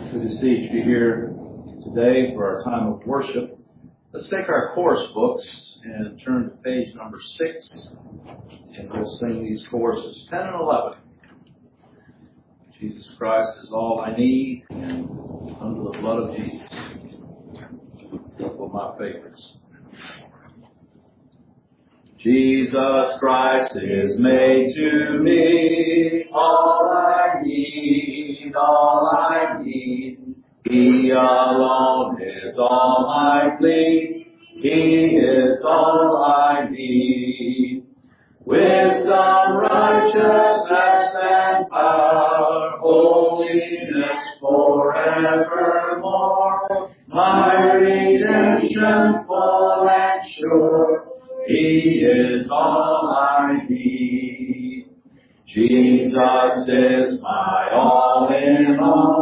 Good to see each of you here today for our time of worship. Let's take our chorus books and turn to page number 6, and we'll sing these choruses 10 and 11. Jesus Christ is all I need, and under the blood of Jesus. A couple of my favorites. Jesus Christ is made to me all I need, all I need. He alone is all I plead. He is all I need. Wisdom, righteousness, and power, holiness forevermore. My redemption full and sure. He is all I need. Jesus is my all in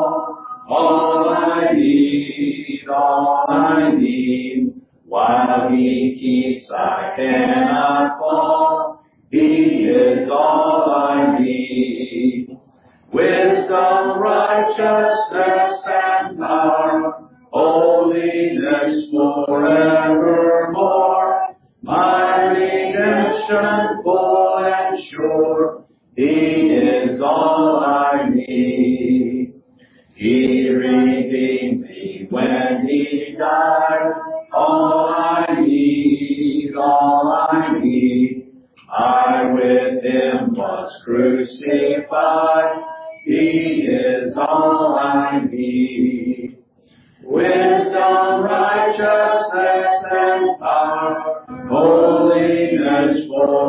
all I need, all I need. While He keeps, I cannot fall. He is all I need. Wisdom, righteousness, and power, holiness forevermore. My redemption full and sure, He is all I need. He redeemed me when He died, all I need, all I need. I with Him was crucified, He is all I need. Wisdom, righteousness, and power, holiness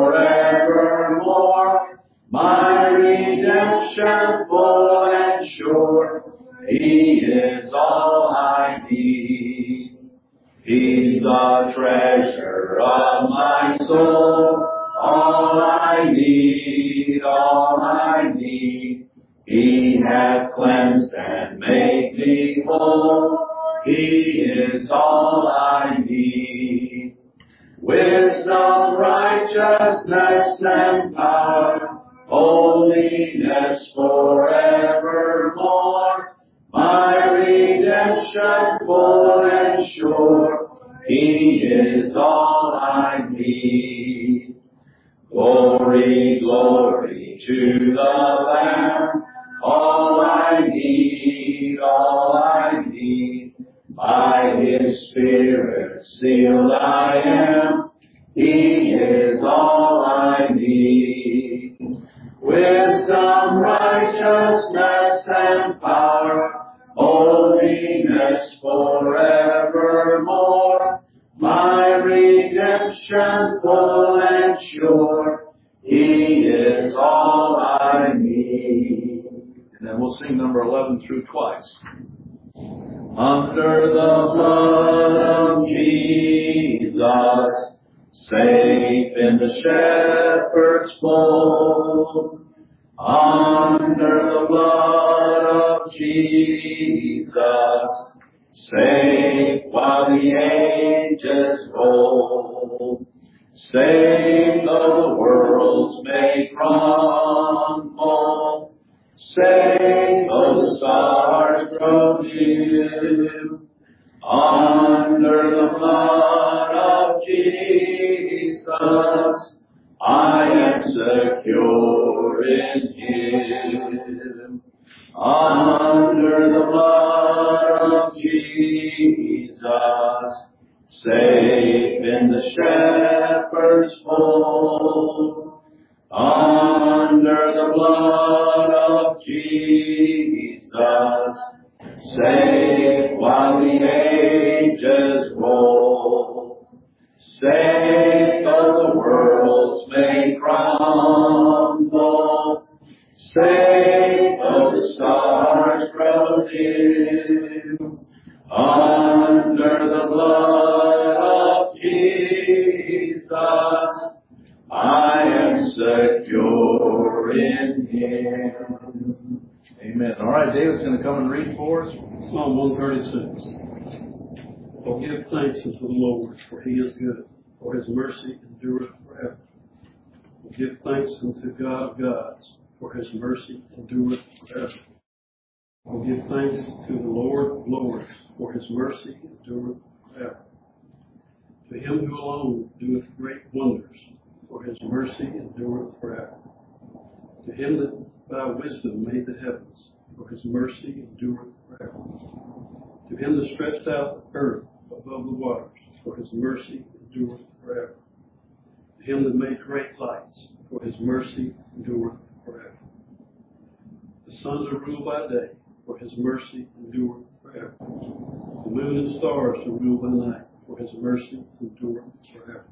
forevermore. My redemption full and sure, He is all I need. He's the treasure of my soul, all I need, all I need. He hath cleansed and made me whole. He is all I need. Wisdom, righteousness, and power, holiness forevermore. My redemption full and sure, He is all I need. Glory, glory to the Lamb, all I need, all I need. By His Spirit sealed I am, He is all I need. Wisdom, righteousness, and power, holiness forevermore. My redemption full and sure, He is all I need. And then we'll sing number 11 through twice. Under the blood of Jesus, safe in the shepherd's fold. Under the blood of Jesus, safe while the ages roll. Safe though the worlds may crumble. Safe though the stars grow dim. Under the blood of Jesus, I am secure in Him. Under the blood of Jesus, safe in the shepherd's fold. Under the blood of Jesus, safe while the ages roll. Safe though the worlds may crumble. Safe though the stars grow dim. Under the blood of Jesus, I am secure in Him. Amen. All right, David's going to come and read for us. Psalm 136. Oh, give thanks unto the Lord, for He is good, for His mercy endureth forever. Give thanks unto God of gods, for His mercy endureth forever. Oh, give thanks to the Lord of Lords, for his mercy endureth forever. To him who alone doeth great wonders, for his mercy endureth forever. To him that by wisdom made the heavens, for his mercy endureth forever. To him that stretched out the earth above the waters, for his mercy endureth forever. To him that made great lights, for his mercy endureth forever. The sun to rule by day, for his mercy endureth forever. The moon and stars to rule by night, for his mercy endureth forever.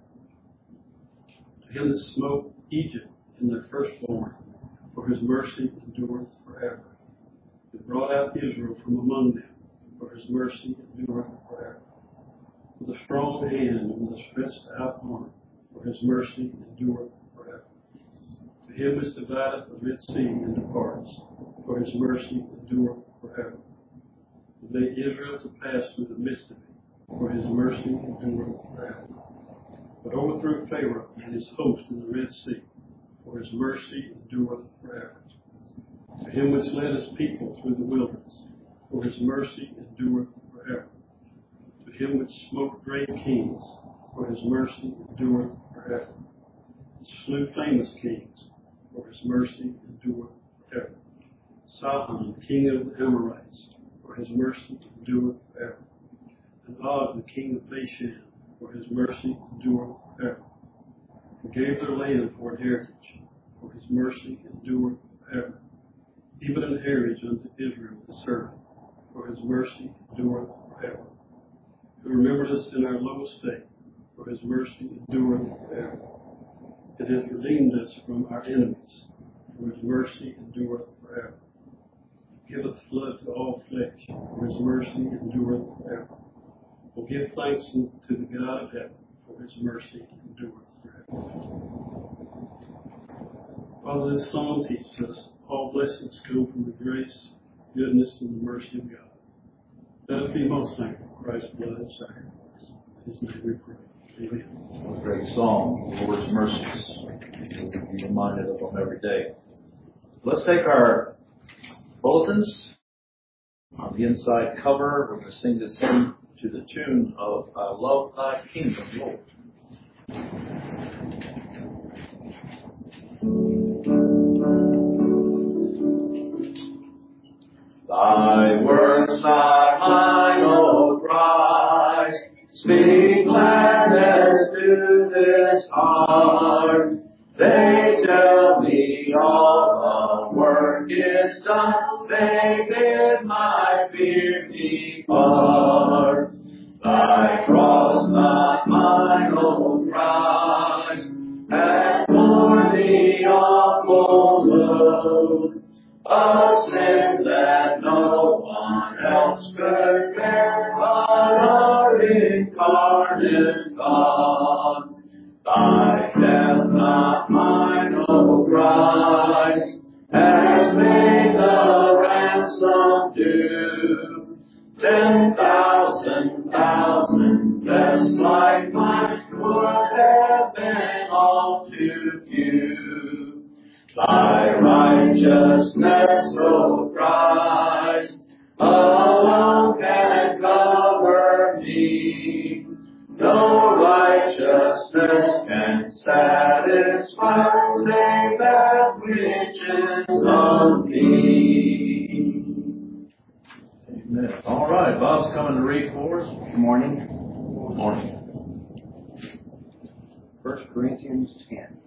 To him that smote Egypt in their firstborn, for his mercy endureth forever. That brought out Israel from among them, for his mercy endureth forever. With a strong hand and with a stretched out arm, for his mercy endureth forever. To him which divideth the Red Sea into parts, for his mercy endureth forever. To make Israel to pass through the midst of it, for his mercy endureth forever. But overthrew Pharaoh and his host in the Red Sea, for his mercy endureth forever. To him which led his people through the wilderness, for his mercy endureth forever. To him which smote great kings, for his mercy endureth forever. And slew famous kings, for his mercy endureth forever. Sihon, king of the Amorites, for his mercy endureth forever. And Og, the king of Bashan, for his mercy endureth forever. Who gave their land for an heritage, for his mercy endureth forever. Even an heritage unto Israel his servant, for his mercy endureth forever. Who remembered us in our low estate, for his mercy endureth forever. And hath redeemed us from our enemies, for his mercy endureth forever. Giveth flood to all flesh, for his mercy endureth forever. Will give thanks to the God of heaven, for his mercy endureth forever. Father, this psalm teaches us all blessings come from the grace, goodness, and the mercy of God. Let us be most thankful for Christ's blood and sacrifice. In his name we pray. Amen. What a great song, the Lord's mercies. We'll be reminded of them every day. Let's take our bulletins. On the inside cover, we're going to sing this hymn to the tune of I Love Thy Kingdom, Lord. Thy words not mine, O Christ, speak gladness to this heart. They tell me all the work is done, they bid my fear depart. Thy cross not mine, O Christ, has borne the awful load of sins that no one else could bear, but our incarnate God. Thy death not mine, O Christ, has made the ransom due. 10,000 deaths like mine would have been all too few. Thy righteousness, O Christ, alone can cover me. No righteousness can satisfy, save that which is of thee. Amen. All right, Bob's coming to read for us. Good morning. Good morning. 1 Corinthians 10.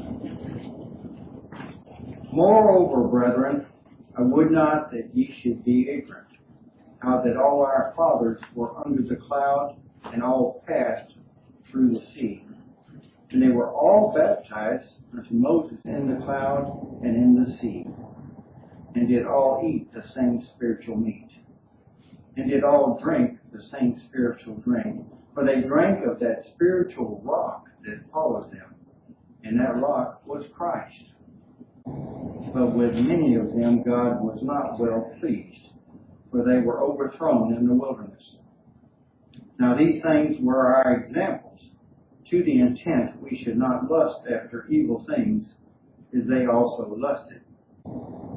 Moreover, brethren, I would not that ye should be ignorant, how that all our fathers were under the cloud, and all passed through the sea. And they were all baptized unto Moses in the cloud and in the sea, and did all eat the same spiritual meat, and did all drink the same spiritual drink. For they drank of that spiritual rock that followed them, and that rock was Christ. But with many of them God was not well pleased, for they were overthrown in the wilderness. Now these things were our examples, to the intent we should not lust after evil things, as they also lusted.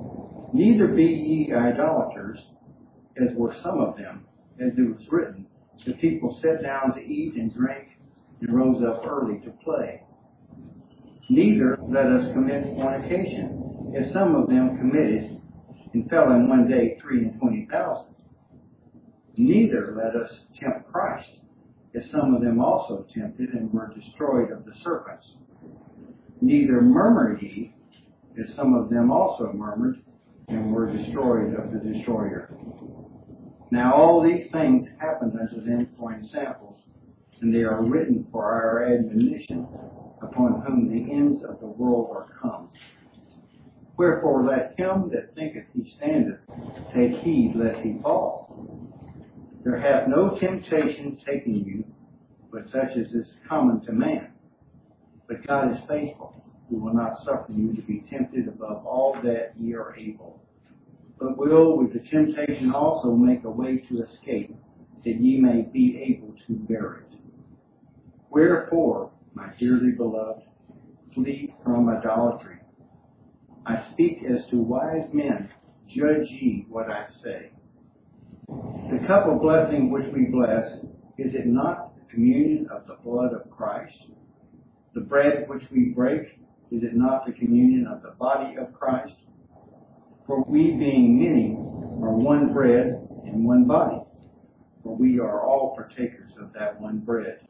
Neither be ye idolaters, as were some of them, as it was written, the people sat down to eat and drink, and rose up early to play. Neither let us commit fornication, as some of them committed, and fell in one day 23,000. Neither let us tempt Christ, as some of them also tempted, and were destroyed of the serpents. Neither murmur ye, as some of them also murmured, and were destroyed of the destroyer. Now all these things happened unto them for ensamples, and they are written for our admonition, upon whom the ends of the world are come. Wherefore let him that thinketh he standeth take heed lest he fall. There hath no temptation taken you, but such as is common to man. But God is faithful, who will not suffer you to be tempted above all that ye are able, but will with the temptation also make a way to escape, that ye may be able to bear it. Wherefore, my dearly beloved, flee from idolatry. I speak as to wise men, judge ye what I say. The cup of blessing which we bless, is it not the communion of the blood of Christ? The bread which we break, is it not the communion of the body of Christ? For we being many are one bread and one body, for we are all partakers of that one bread.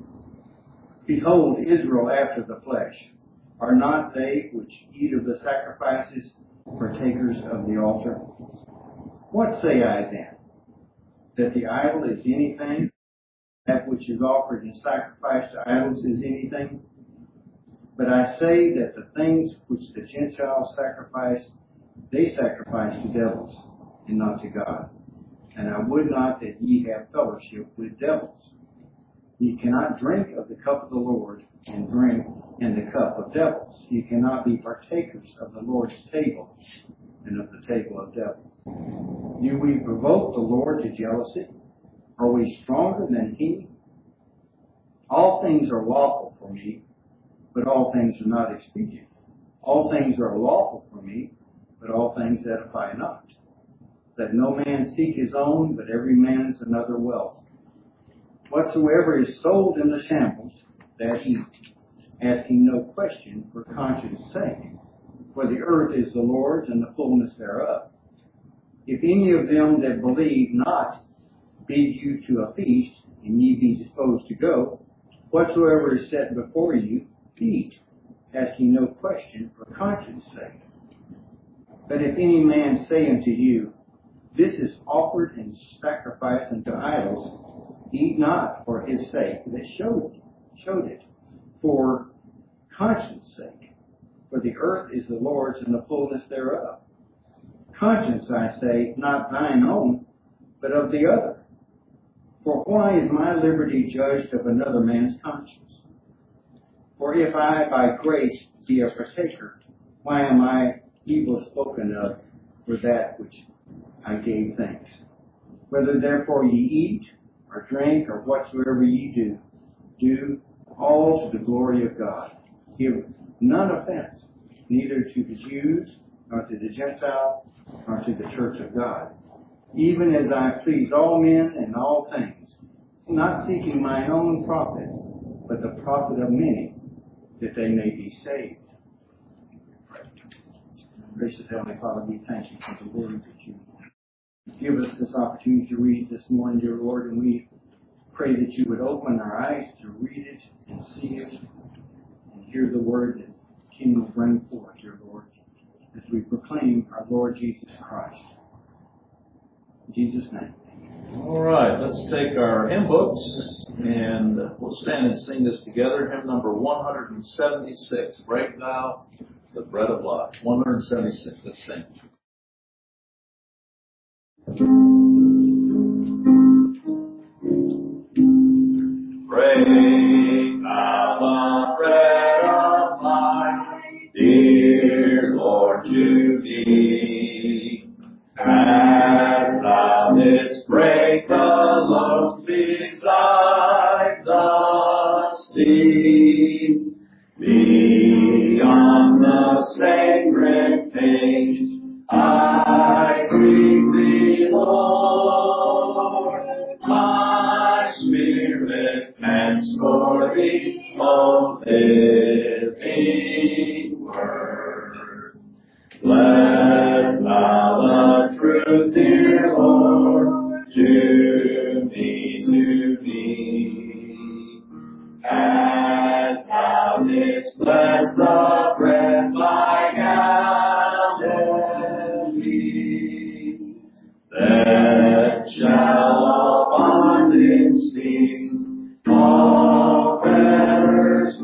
Behold, Israel after the flesh, are not they which eat of the sacrifices partakers of the altar? What say I then? That the idol is anything? That which is offered in sacrifice to idols is anything? But I say that the things which the Gentiles sacrifice, they sacrifice to devils, and not to God. And I would not that ye have fellowship with devils. Ye cannot drink of the cup of the Lord, and drink in the cup of devils. Ye cannot be partakers of the Lord's table, and of the table of devils. Do we provoke the Lord to jealousy? Are we stronger than He? All things are lawful for me, but all things are not expedient. All things are lawful for me, but all things edify not. Let no man seek his own, but every man's another wealth. Whatsoever is sold in the shambles, that eat, asking no question for conscience sake. For the earth is the Lord's, and the fullness thereof. If any of them that believe not bid you to a feast, and ye be disposed to go, whatsoever is set before you, eat, asking no question for conscience sake. But if any man say unto you, this is offered in sacrifice unto idols, eat not for his sake that showed it, for conscience sake. For the earth is the Lord's, and the fullness thereof. Conscience, I say, not thine own, but of the other. For why is my liberty judged of another man's conscience? For if I by grace be a partaker, why am I evil spoken of for that which I gave thanks? Whether therefore ye eat, or drink, or whatsoever ye do, do all to the glory of God. Give none offense, neither to the Jews, nor to the Gentiles, nor to the church of God, even as I please all men in all things, not seeking mine own profit, but the profit of many, that they may be saved. Gracious Heavenly Father, we thank you for the word that you give us this opportunity to read this morning, dear Lord, and we pray that you would open our eyes to read it and see it and hear the word that the King will bring forth, dear Lord, as we proclaim our Lord Jesus Christ. In Jesus' name. All right, let's take our hymn books and we'll stand and sing this together. Hymn number 176, Break Thou the Bread of Life. 176, let's sing. Break thou the bread of life, dear Lord, to thee. As thou didst break the loaves beside the sea, beyond the sacred page, I is blessed the bread by Galilee, that shall abundantly all prayers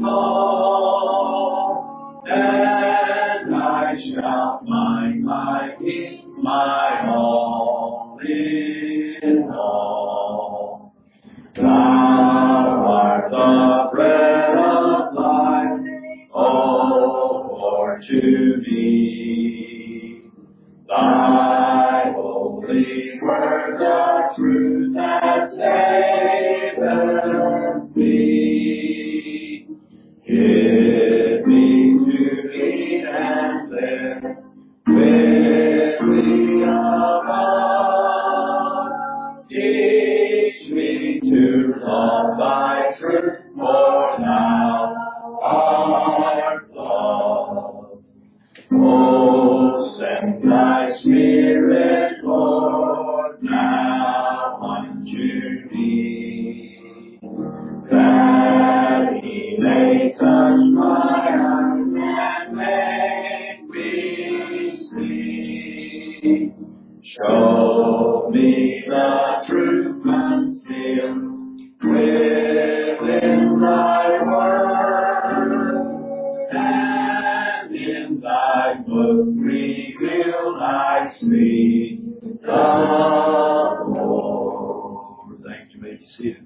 flow, and I shall find my peace, my all in all. Thou art the bread of life, oh Lord, to me. Thy holy word, the truth that saveth me. Give me to eat and live with thee above. Teach me to love thy truth, for thou art love. Oh, send thy Spirit, Lord, now unto me, that he may touch my eyes and make me see. Show me the truth concealed within thy word, and in thy book revealed I see the Lord. Thank you. May be seated.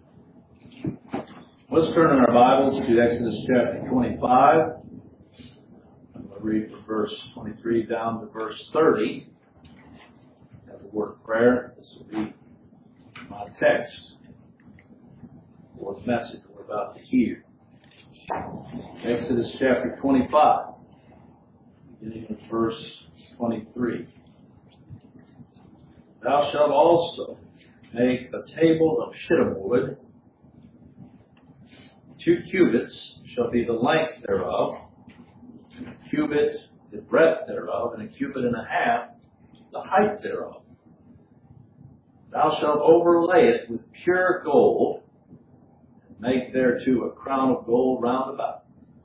Let's turn in our Bibles to Exodus chapter 25. I'm going to read from verse 23 down to verse 30. Have a word of prayer. This will be my text for the message we're about to hear. Exodus chapter 25, beginning with verse 23. Thou shalt also make a table of shittim wood. 2 cubits shall be the length thereof, and a cubit the breadth thereof, and a cubit and a half the height thereof. Thou shalt overlay it with pure gold, and make thereto a crown of gold round about.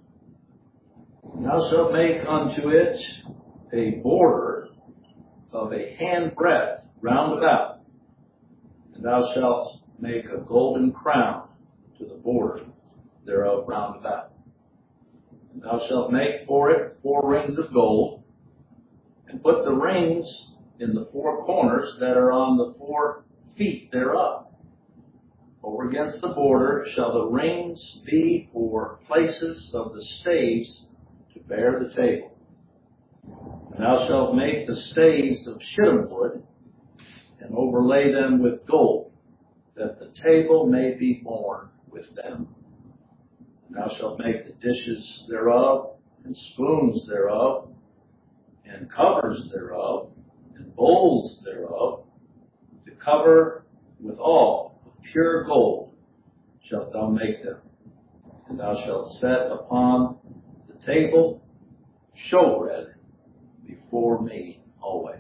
And thou shalt make unto it a border of a handbreadth round about, and thou shalt make a golden crown to the border thereof round about. And thou shalt make for it 4 rings of gold, and put the rings in the 4 corners that are on the 4 feet thereof. Over against the border shall the rings be for places of the staves to bear the table. And thou shalt make the staves of shittim wood, and overlay them with gold, that the table may be borne with them. And thou shalt make the dishes thereof, and spoons thereof, and covers thereof, and bowls thereof, to cover with all of pure gold shalt thou make them. And thou shalt set upon the table showbread before me always.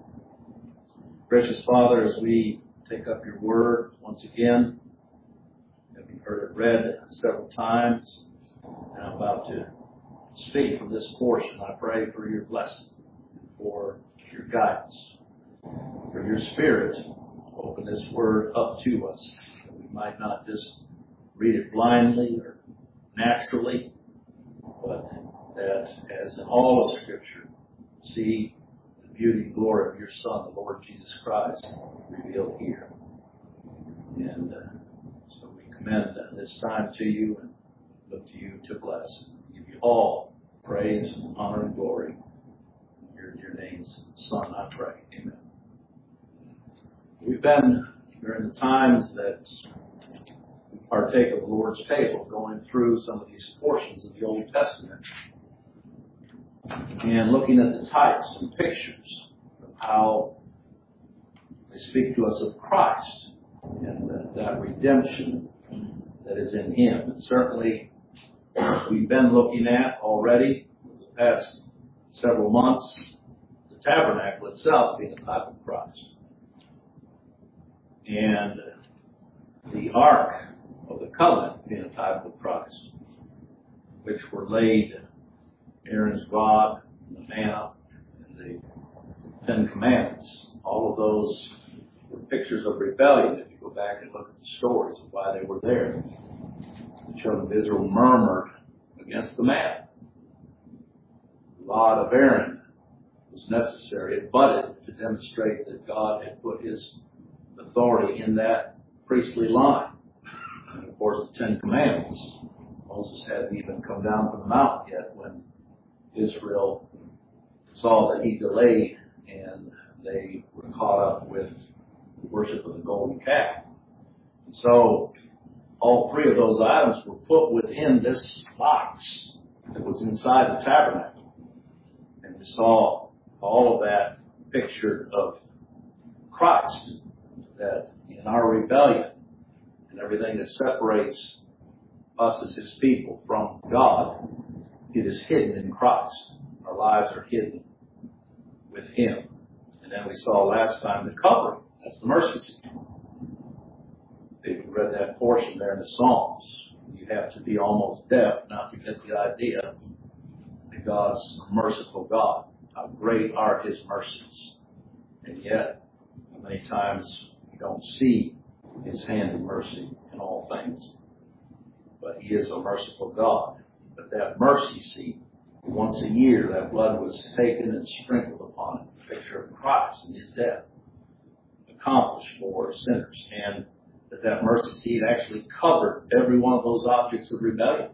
Gracious Father, as we take up your word once again, having heard it read several times, and I'm about to speak from this portion, I pray for your blessing, for your guidance, for your Spirit to open this word up to us, that we might not just read it blindly or naturally, but that, as in all of Scripture, see the beauty and glory of your Son, the Lord Jesus Christ, revealed here. And so we commend this time to you and look to you to bless. Give you all praise, honor, and glory. In your name's Son, I pray. Amen. We've been, during the times that we partake of the Lord's table, going through some of these portions of the Old Testament and looking at the types and pictures of how they speak to us of Christ and that redemption that is in Him. And certainly, we've been looking at already for the past several months the tabernacle itself being a type of Christ, and the Ark of the Covenant being a type of Christ. which were laid, Aaron's rod, and the manna, and the Ten Commandments. All of those were pictures of rebellion. If you go back and look at the stories of why they were there, the children of Israel murmured against the manna. The rod of Aaron was necessary. It budded to demonstrate that God had put His authority in that priestly line. And of course, the Ten Commandments. Moses hadn't even come down from the mountain yet when Israel saw that he delayed, and they were caught up with the worship of the golden calf. And so all three of those items were put within this box that was inside the tabernacle. And we saw all of that pictured of Christ, that in our rebellion and everything that separates us as His people from God, it is hidden in Christ. Our lives are hidden with Him. And then we saw last time the covering. That's the mercy seat. If you read that portion there in the Psalms, you have to be almost deaf not to get the idea that God's a merciful God. How great are His mercies. And yet, many times we don't see His hand of mercy in all things. But He is a merciful God. But that mercy seat, once a year, that blood was taken and sprinkled upon it, a picture of Christ and His death, accomplished for sinners. And that mercy seat actually covered every one of those objects of rebellion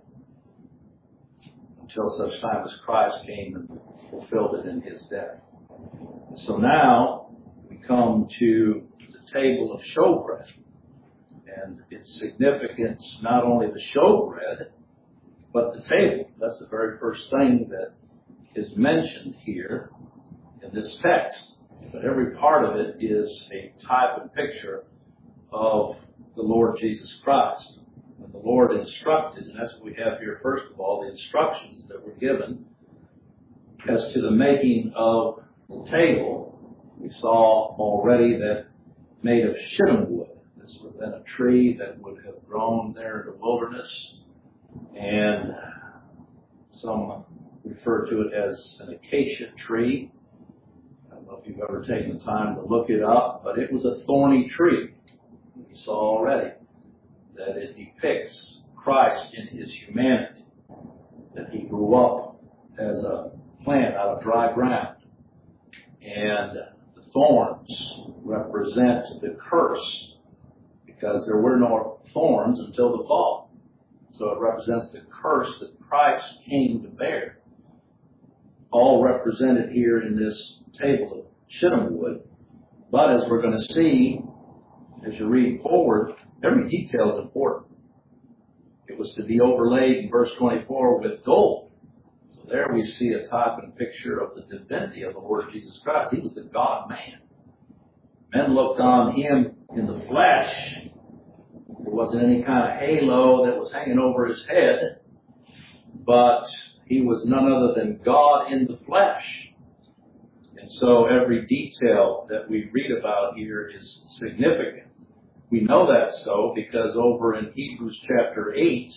until such time as Christ came and fulfilled it in His death. So now we come to the table of showbread. And its significance, not only the showbread, but the table. That's the very first thing that is mentioned here in this text. But every part of it is a type and picture of the Lord Jesus Christ. And the Lord instructed, and that's what we have here first of all, the instructions that were given as to the making of the table. We saw already that made of shittim wood. This would have been a tree that would have grown there in the wilderness, and some refer to it as an acacia tree. I don't know if you've ever taken the time to look it up, but it was a thorny tree. We saw already that it depicts Christ in His humanity, that He grew up as a plant out of dry ground, and the thorns represent the curse, because there were no thorns until the fall. So it represents the curse that Christ came to bear. All represented here in this table of shittim wood. But as we're going to see, as you read forward, every detail is important. It was to be overlaid in verse 24 with gold. So there we see a type and picture of the divinity of the Lord Jesus Christ. He was the God-man. Men looked on Him in the flesh. There wasn't any kind of halo that was hanging over His head, but He was none other than God in the flesh. And so every detail that we read about here is significant. We know that so because over in Hebrews chapter 8,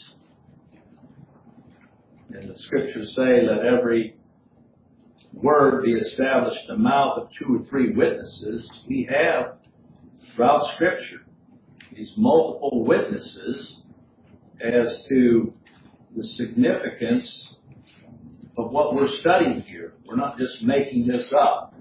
and the scriptures say, let every word be established in the mouth of 2 or 3 witnesses. We have throughout Scripture these multiple witnesses as to the significance of what we're studying here. We're not just making this up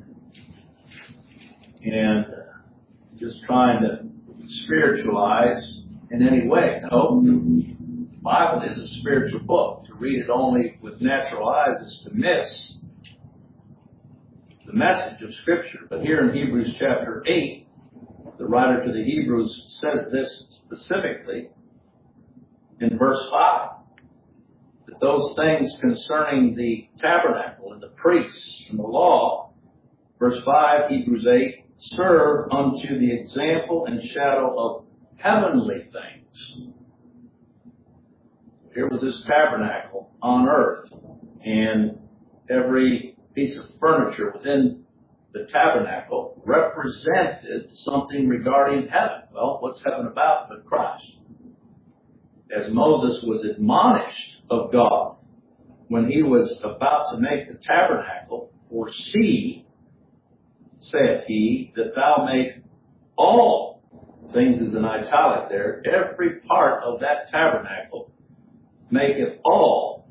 and just trying to spiritualize in any way. No, the Bible is a spiritual book. To read it only with natural eyes is to miss the message of Scripture. But here in Hebrews chapter 8, the writer to the Hebrews says this specifically in verse 5, that those things concerning the tabernacle and the priests and the law, verse 5, Hebrews 8, serve unto the example and shadow of heavenly things. Here was this tabernacle on earth, and every piece of furniture within the tabernacle represented something regarding heaven. Well, what's heaven about but Christ? As Moses was admonished of God when he was about to make the tabernacle, for see, saith he, that thou make all, things is in italic there, every part of that tabernacle, make it all,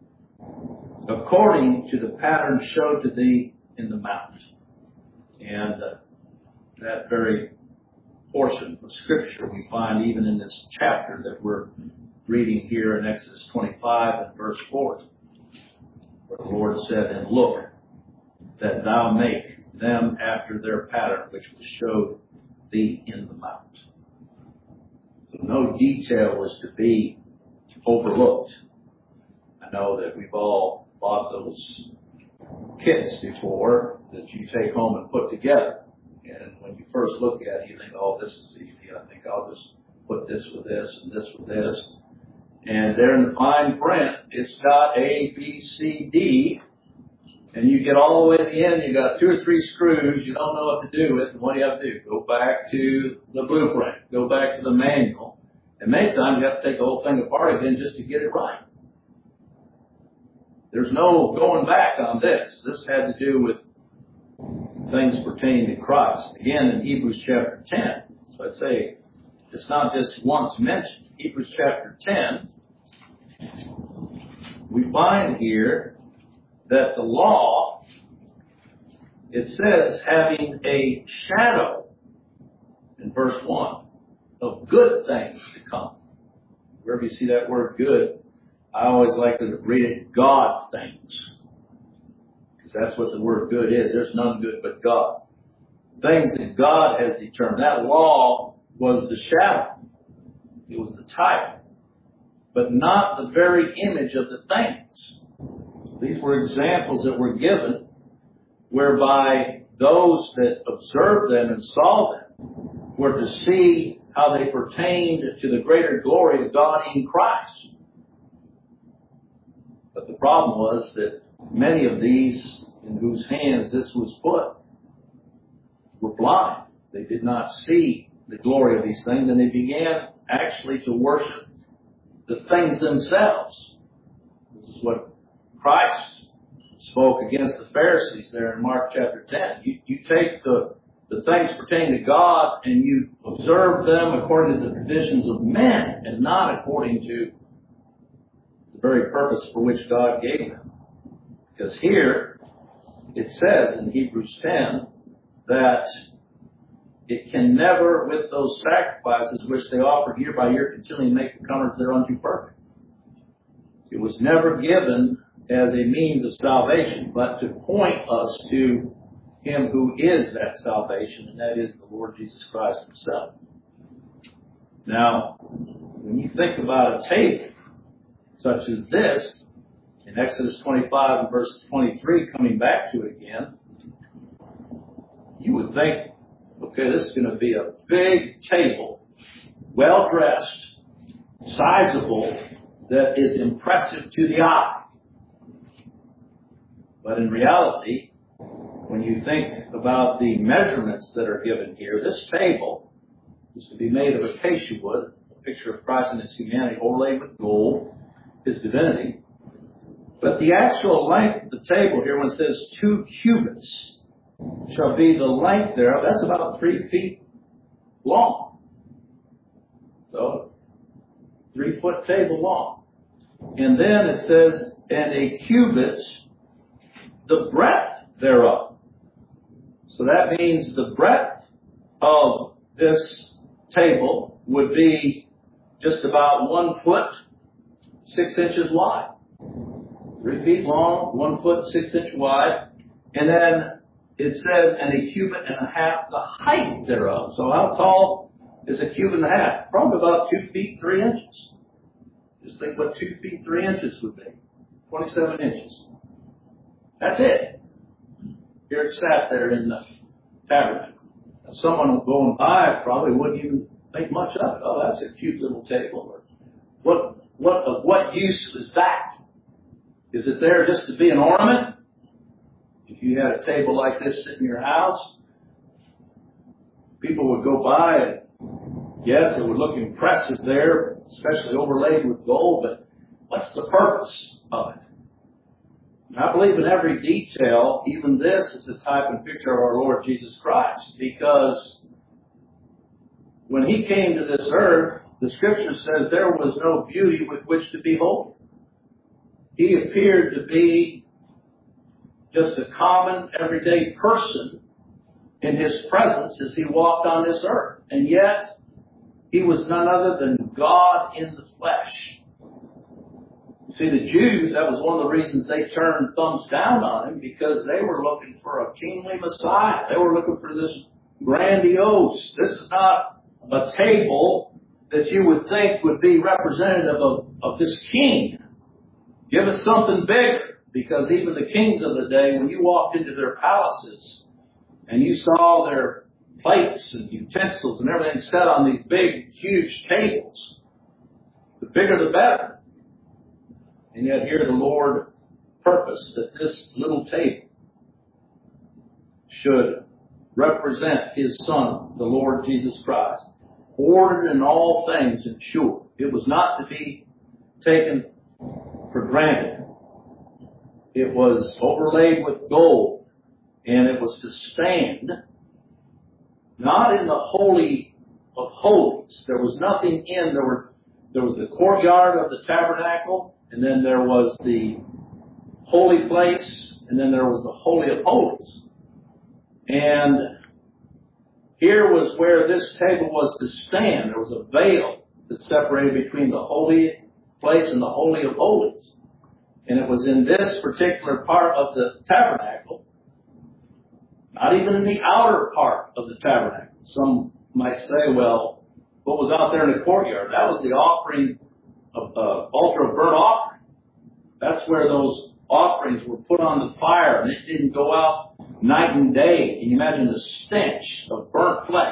according to the pattern showed to thee in the mount. And that very portion of Scripture we find even in this chapter that we're reading here in Exodus 25 and verse 4, where the Lord said, and look, that thou make them after their pattern, which was showed thee in the mount. So no detail was to be overlooked. I know that we've all bought those kits before that you take home and put together. And when you first look at it, you think, oh, this is easy. I think I'll just put this with this and this with this. And there in the fine print, it's got A, B, C, D. And you get all the way to the end, you got 2 or 3 screws you don't know what to do with. And what do you have to do? Go back to the blueprint. Go back to the manual. And many times you have to take the whole thing apart again just to get it right. There's no going back on this. This had to do with things pertaining to Christ. Again, in Hebrews chapter 10. So I say, it's not just once mentioned. Hebrews chapter 10, we find here that the law, it says, having a shadow, in verse 1, of good things to come. Wherever you see that word good, I always like to read it, God things. Because that's what the word good is. There's none good but God. Things that God has determined. That law was the shadow. It was the type. But not the very image of the things. These were examples that were given whereby those that observed them and saw them were to see how they pertained to the greater glory of God in Christ. But the problem was that many of these in whose hands this was put were blind. They did not see the glory of these things, and they began actually to worship the things themselves. This is what Christ spoke against the Pharisees there in Mark chapter 10. You take the things pertaining to God and you observe them according to the traditions of men and not according to the very purpose for which God gave them. Because here it says in Hebrews 10 that it can never, with those sacrifices which they offered year by year, continually make the comers thereunto perfect. It was never given as a means of salvation, but to point us to Him who is that salvation, and that is the Lord Jesus Christ Himself. Now, when you think about a table such as this, in Exodus 25 and verse 23, coming back to it again, you would think, okay, this is going to be a big table, well-dressed, sizable, that is impressive to the eye. But in reality, when you think about the measurements that are given here, this table is to be made of acacia wood, a picture of Christ and His humanity, overlaid with gold, His divinity. But the actual length of the table here, when it says 2 cubits, shall be the length thereof, that's about 3 feet long. So, 3-foot table long. And then it says, and a cubit, the breadth thereof. So that means the breadth of this table would be just about 1 foot, 6 inches wide. 3 feet long, 1 foot, 6 inch wide. And then it says, and a cubit and a half, the height thereof. So how tall is a cubit and a half? Probably about 2 feet, 3 inches. Just think what 2 feet, 3 inches would be. 27 inches. That's it. Here it sat there in the tabernacle. Now, someone going by probably wouldn't even think much of it. Oh, that's a cute little table. Or what use is that? Is it there just to be an ornament? If you had a table like this sitting in your house, people would go by and, yes, it would look impressive there, especially overlaid with gold, but what's the purpose of it? I believe in every detail, even this is a type and picture of our Lord Jesus Christ, because when He came to this earth, the Scripture says there was no beauty with which to behold. He appeared to be just a common, everyday person in His presence as He walked on this earth. And yet, He was none other than God in the flesh. See, the Jews, that was one of the reasons they turned thumbs down on Him, because they were looking for a kingly Messiah. They were looking for this grandiose. This is not a table that you would think would be representative of this king. Give us something bigger, because even the kings of the day, when you walked into their palaces and you saw their plates and utensils and everything set on these big, huge tables, the bigger the better. And yet here the Lord purposed that this little table should represent His Son, the Lord Jesus Christ, ordered in all things and sure. It was not to be taken for granted. It was overlaid with gold, and it was to stand not in the Holy of Holies. There was nothing in. There was the courtyard of the tabernacle, and then there was the holy place, and then there was the Holy of Holies. And here was where this table was to stand. There was a veil that separated between the holy place and the Holy of Holies. And it was in this particular part of the tabernacle, not even in the outer part of the tabernacle. Some might say, well, what was out there in the courtyard? That was the offering of altar of burnt offering. That's where those offerings were put on the fire, and it didn't go out night and day. Can you imagine the stench of burnt flesh?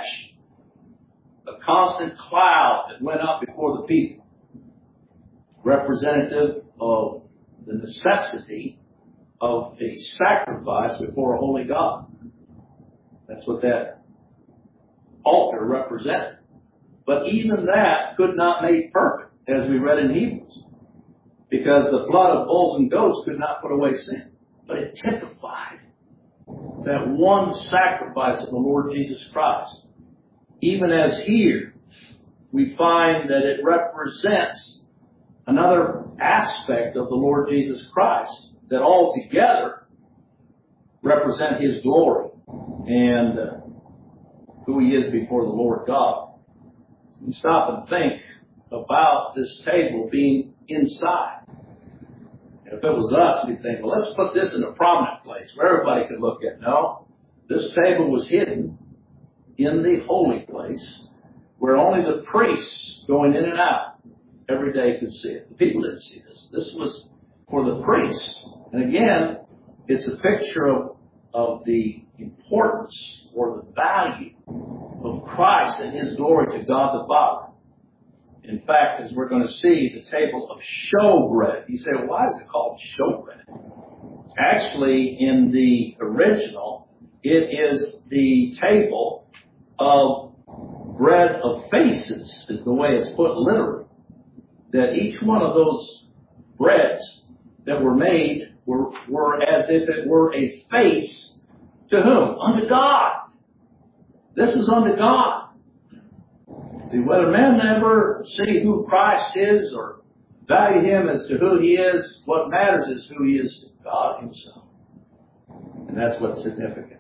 A constant cloud that went up before the people, representative of the necessity of a sacrifice before a holy God. That's what that altar represented. But even that could not make perfect, as we read in Hebrews, because the blood of bulls and goats could not put away sin. But it typified that one sacrifice of the Lord Jesus Christ. Even as here, we find that it represents another aspect of the Lord Jesus Christ that altogether represent His glory and who He is before the Lord God. You stop and think about this table being inside. If it was us, we'd think, well, let's put this in a prominent place where everybody could look at. No, this table was hidden in the holy place where only the priests going in and out every day could see it. The people didn't see this. This was for the priests. And again, it's a picture of the importance or the value of Christ and His glory to God the Father. In fact, as we're going to see, the table of showbread. You say, well, why is it called showbread? Actually, in the original, it is the table of bread of faces, is the way it's put literally. That each one of those breads that were made were as if it were a face to whom? Unto God. This was unto God. See, whether men ever see who Christ is or value Him as to who He is, what matters is who He is to God Himself. And that's what's significant.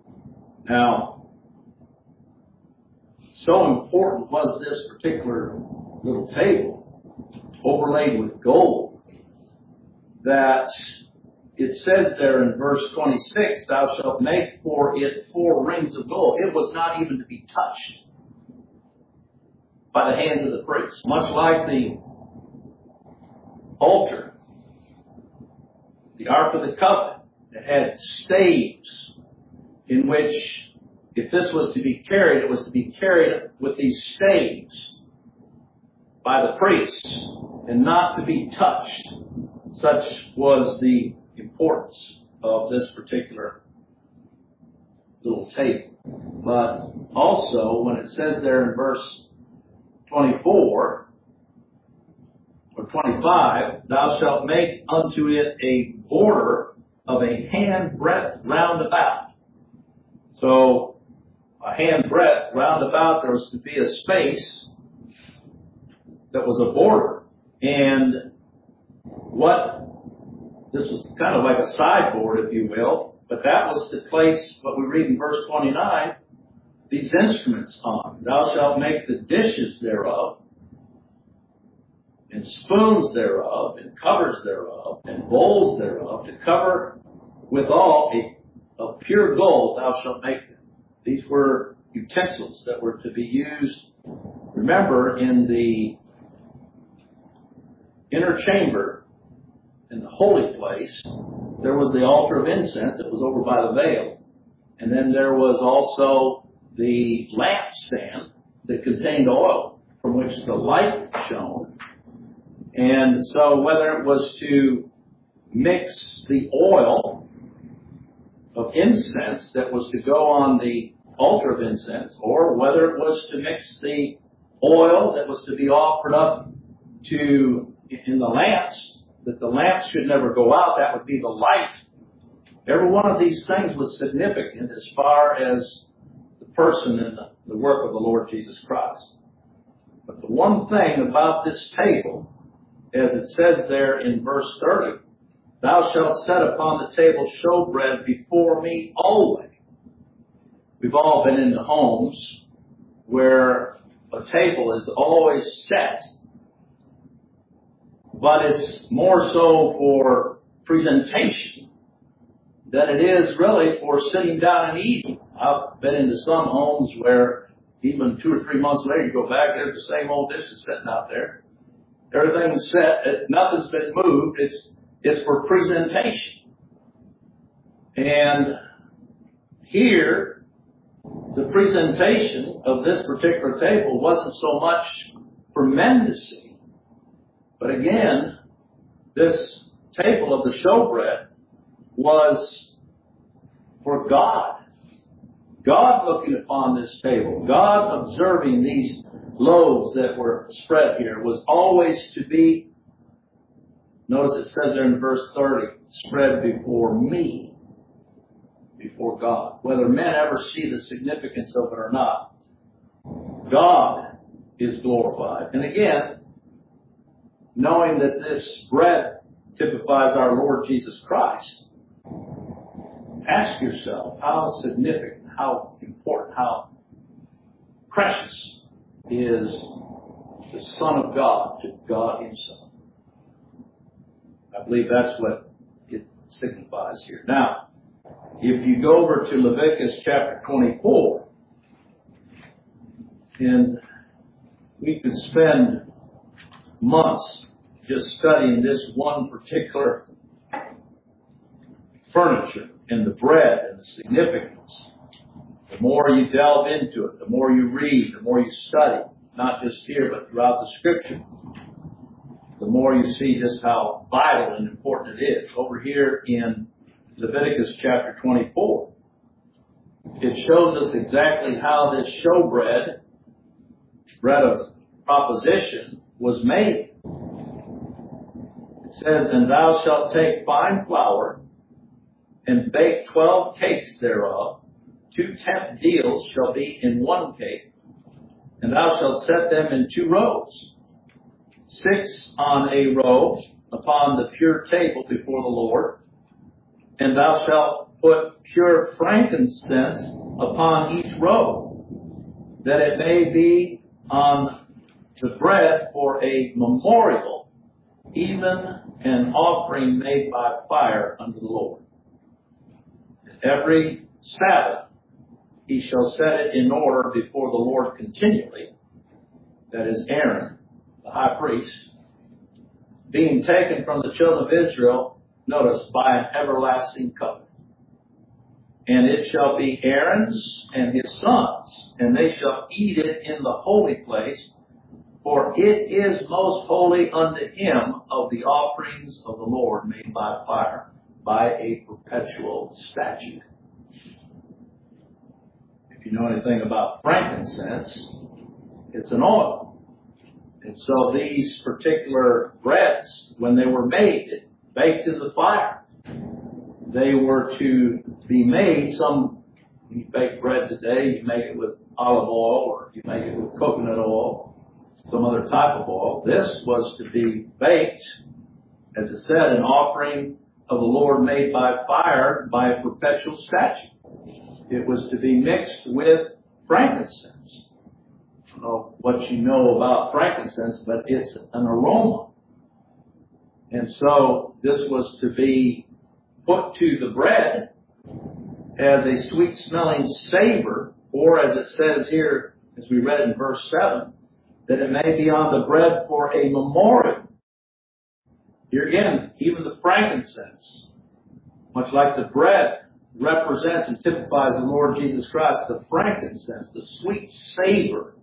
Now, so important was this particular little table, overlaid with gold, that it says there in verse 26, thou shalt make for it 4 rings of gold. It was not even to be touched by the hands of the priests. Much like the altar, the Ark of the Covenant, it had staves in which, if this was to be carried, it was to be carried with these staves by the priests and not to be touched. Such was the importance of this particular little table. But also, when it says there in verse 24 or 25, thou shalt make unto it a border of a hand breadth round about. So a hand breadth round about, there was to be a space that was a border. And this was kind of like a sideboard, if you will, but that was to place what we read in verse 29, these instruments on. Thou shalt make the dishes thereof, and spoons thereof, and covers thereof, and bowls thereof, to cover withal of pure gold thou shalt make them. These were utensils that were to be used, remember, in the inner chamber, in the holy place. There was the altar of incense that was over by the veil. And then there was also the lampstand that contained oil from which the light shone. And so whether it was to mix the oil of incense that was to go on the altar of incense, or whether it was to mix the oil that was to be offered up in the lamps, that the lamps should never go out, that would be the light. Every one of these things was significant as far as the person and the work of the Lord Jesus Christ. But the one thing about this table, as it says there in verse 30, thou shalt set upon the table showbread before me always. We've all been into homes where a table is always set, but it's more so for presentation than it is really for sitting down and eating. I've been into some homes where even 2 or 3 months later you go back, there's the same old dishes sitting out there. Everything's set, nothing's been moved, it's for presentation. And here, the presentation of this particular table wasn't so much for men to see, but again, this table of the showbread was for God. God looking upon this table, God observing these loaves that were spread here, was always to be, notice it says there in verse 30, spread before me, before God. Whether men ever see the significance of it or not, God is glorified. And again, knowing that this bread typifies our Lord Jesus Christ, ask yourself how significant, how important, how precious is the Son of God to God Himself. I believe that's what it signifies here. Now, if you go over to Leviticus chapter 24, and we could spend months just studying this one particular furniture and the bread and the significance. The more you delve into it, the more you read, the more you study, not just here but throughout the Scripture, the more you see just how vital and important it is. Over here in Leviticus chapter 24, it shows us exactly how this showbread, bread of proposition, was made. It says, and thou shalt take fine flour and bake 12 cakes thereof. 2 tenth deals shall be in 1 cake, and thou shalt set them in 2 rows, 6 on a row upon the pure table before the Lord. And thou shalt put pure frankincense upon each row, that it may be on the bread for a memorial, even an offering made by fire unto the Lord. Every Sabbath he shall set it in order before the Lord continually. That is Aaron, the high priest, being taken from the children of Israel, notice, by an everlasting covenant. And it shall be Aaron's and his sons, and they shall eat it in the holy place, for it is most holy unto him of the offerings of the Lord made by fire, by a perpetual statute. If you know anything about frankincense, it's an oil. And so these particular breads, when they were made, baked in the fire, they were to be made when you bake bread today, you make it with olive oil or you make it with coconut oil, some other type of oil. This was to be baked, as it said, an offering of the Lord made by fire by a perpetual statute. It was to be mixed with frankincense. I don't know what you know about frankincense, but it's an aroma. And so this was to be put to the bread as a sweet-smelling savor, or as it says here, as we read in verse 7, that it may be on the bread for a memorial. Here again, even the frankincense, much like the bread represents and typifies the Lord Jesus Christ, the frankincense, the sweet savor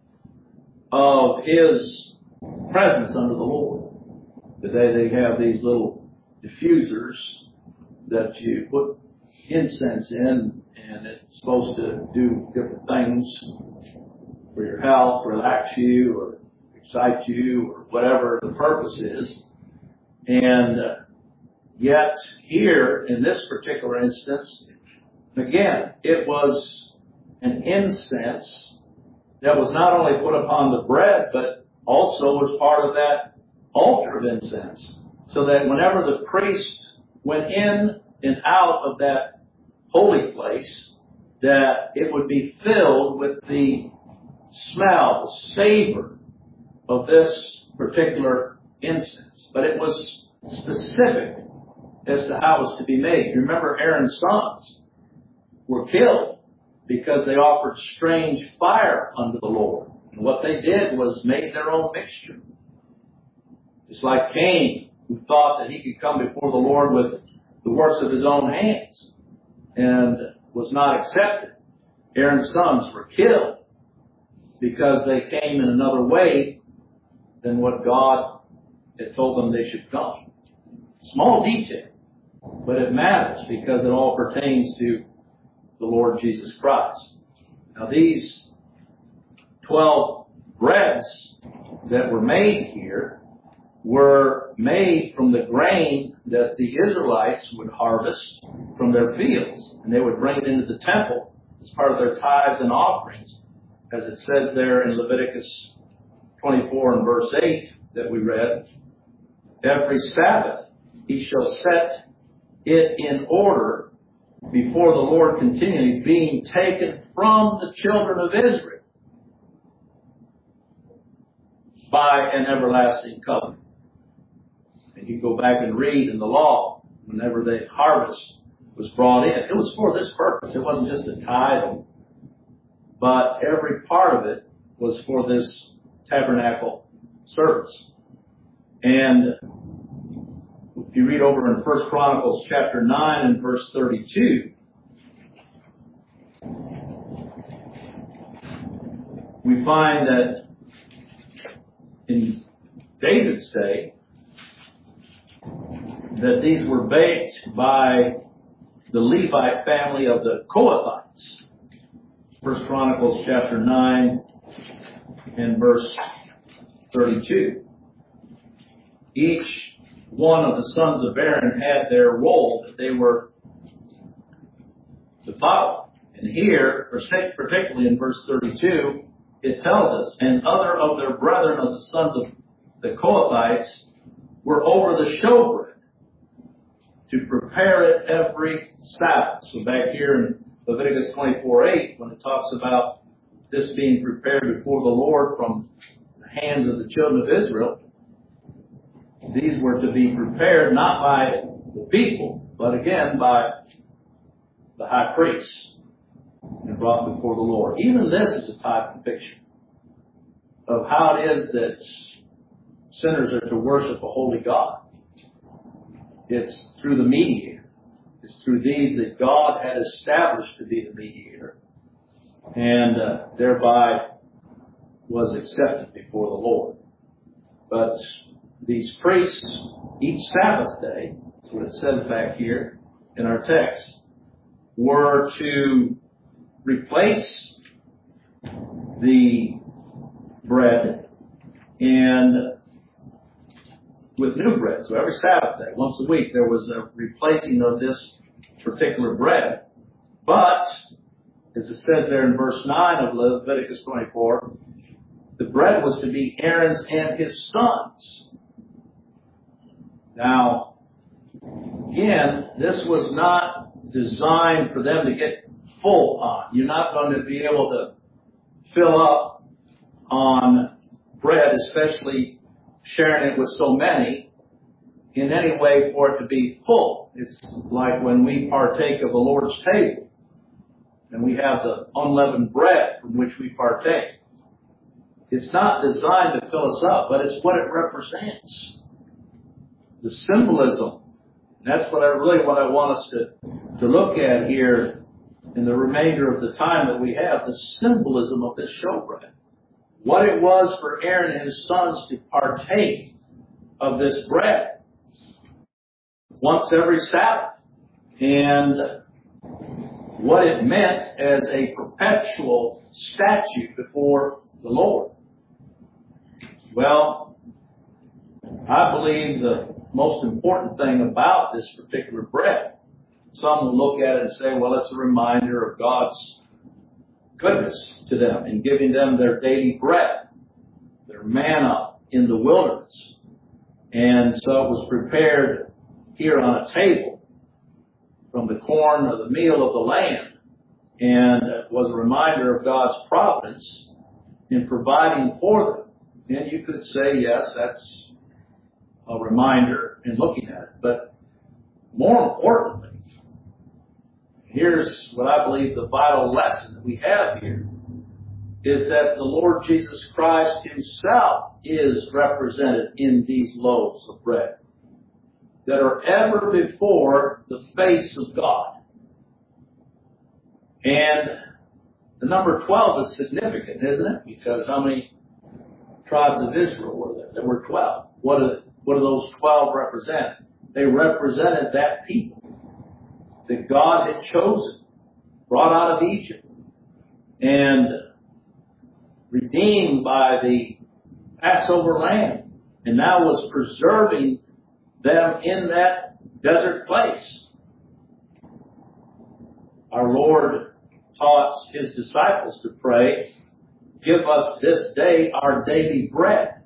of His presence under the Lord. Today they have these little diffusers that you put incense in, and it's supposed to do different things for your health, relax you, or excite you, or whatever the purpose is. And yet here, in this particular instance, again, it was an incense that was not only put upon the bread, but also was part of that altar of incense. So that whenever the priest went in and out of that holy place, that it would be filled with the smell, the savor of this particular incense. But it was specific as to how it was to be made. You remember Aaron's sons were killed because they offered strange fire unto the Lord. And what they did was make their own mixture. It's like Cain, who thought that he could come before the Lord with the works of his own hands and was not accepted. Aaron's sons were killed because they came in another way than what God had told them they should come. Small detail, but it matters because it all pertains to the Lord Jesus Christ. Now these 12 breads that were made here were made from the grain that the Israelites would harvest from their fields, and they would bring it into the temple as part of their tithes and offerings, as it says there in Leviticus 24 and verse 8 that we read. Every Sabbath he shall set it in order before the Lord continually, being taken from the children of Israel by an everlasting covenant. And you go back and read in the law, whenever the harvest was brought in, it was for this purpose. It wasn't just a tithe, but every part of it was for this tabernacle service. And if you read over in 1 Chronicles chapter 9 and verse 32, we find that in David's day, that these were baked by the Levite family of the Kohathites. 1 Chronicles chapter 9 and verse 32. Each one of the sons of Aaron had their role that they were to follow. And here, particularly in verse 32, it tells us, and other of their brethren of the sons of the Kohathites were over the showbread to prepare it every Sabbath. So back here in Leviticus 24:8, when it talks about this being prepared before the Lord from the hands of the children of Israel, these were to be prepared not by the people, but again by the high priest and brought before the Lord. Even this is a type and picture of how it is that sinners are to worship a holy God. It's through the mediator. It's through these that God had established to be the mediator, and thereby was accepted before the Lord. But these priests, each Sabbath day, that's what it says back here in our text, were to replace the bread and with new bread. So every Sabbath day, once a week, there was a replacing of this particular bread. But, as it says there in verse 9 of Leviticus 24, the bread was to be Aaron's and his sons. Now, again, this was not designed for them to get full on. You're not going to be able to fill up on bread, especially sharing it with so many, in any way for it to be full. It's like when we partake of the Lord's table and we have the unleavened bread from which we partake. It's not designed to fill us up, but it's what it represents. The symbolism. And that's what I want us to look at here in the remainder of the time that we have, the symbolism of this showbread. What it was for Aaron and his sons to partake of this bread once every Sabbath. And what it meant as a perpetual statute before the Lord. Well, I believe the most important thing about this particular bread, some will look at it and say, well, it's a reminder of God's goodness to them in giving them their daily bread, their manna in the wilderness. And so it was prepared here on a table from the corn or the meal of the land, and it was a reminder of God's providence in providing for them. And you could say, yes, that's a reminder in looking at it. But more importantly, here's what I believe the vital lesson that we have here, is that the Lord Jesus Christ himself is represented in these loaves of bread that are ever before the face of God. And the number 12 is significant, isn't it? Because how many tribes of Israel were there? There were 12. What do those 12 represent? They represented that people that God had chosen, brought out of Egypt, and redeemed by the Passover lamb, and now was preserving them in that desert place. Our Lord taught his disciples to pray, "Give us this day our daily bread."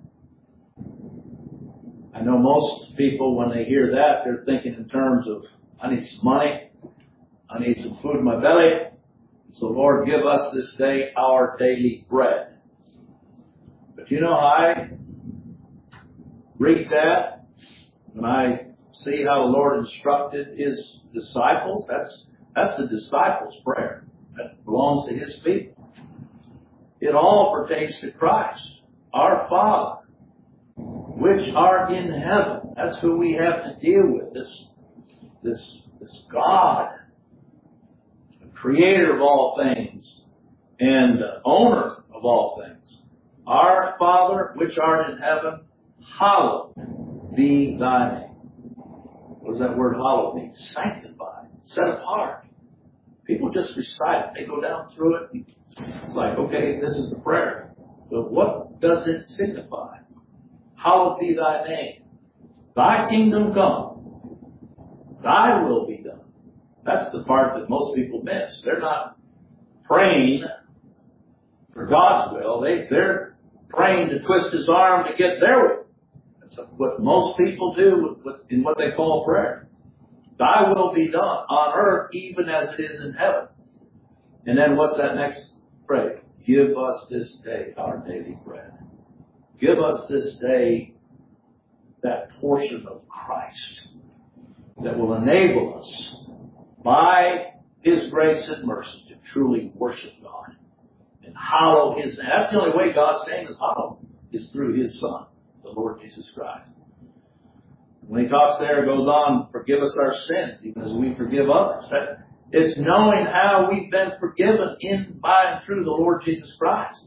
I know most people, when they hear that, they're thinking in terms of, I need some money, I need some food in my belly, so Lord, give us this day our daily bread. But you know, I read that, when I see how the Lord instructed his disciples, that's the disciples' prayer. That belongs to his people. It all pertains to Christ, our Father, which art in heaven. That's who we have to deal with. This God, the creator of all things and owner of all things. Our Father, which art in heaven, hallowed be thy name. What does that word hallowed mean? Sanctified, set apart. People just recite it. They go down through it. And it's like, okay, this is the prayer. But what does it signify? Hallowed be thy name. Thy kingdom come. Thy will be done. That's the part that most people miss. They're not praying for God's will. They're praying to twist his arm to get their will. That's what most people do in what they call prayer. Thy will be done on earth even as it is in heaven. And then what's that next prayer? Give us this day our daily bread. Give us this day that portion of Christ that will enable us by his grace and mercy to truly worship God and hallow his name. That's the only way God's name is hallowed, is through his Son, the Lord Jesus Christ. When he talks there, it goes on, forgive us our sins, even as we forgive others. It's knowing how we've been forgiven in, by, and through the Lord Jesus Christ.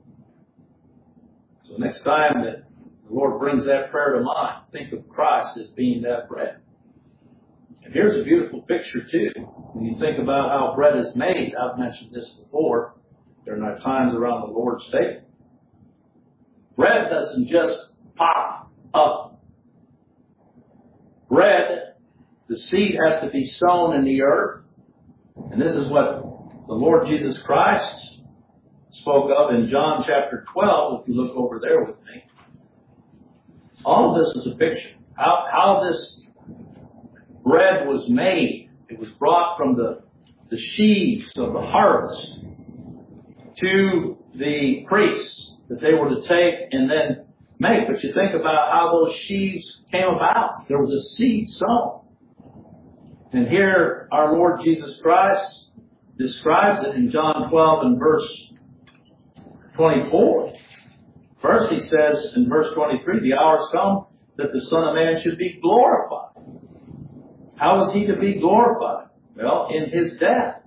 So next time that the Lord brings that prayer to mind, think of Christ as being that bread. And here's a beautiful picture too. When you think about how bread is made, I've mentioned this before during our times around the Lord's table. Bread doesn't just pop up. Bread the seed has to be sown in the earth. And this is what the Lord Jesus Christ spoke of in John chapter 12, if you look over there with me. All of this is a picture. How this bread was made. It was brought from the sheaves of the harvest to the priests that they were to take and then make. But you think about how those sheaves came about. There was a seed sown. And here our Lord Jesus Christ describes it in John 12 and verse 24. First he says in verse 23, the hour has come that the Son of Man should be glorified. How is he to be glorified? Well, in his death.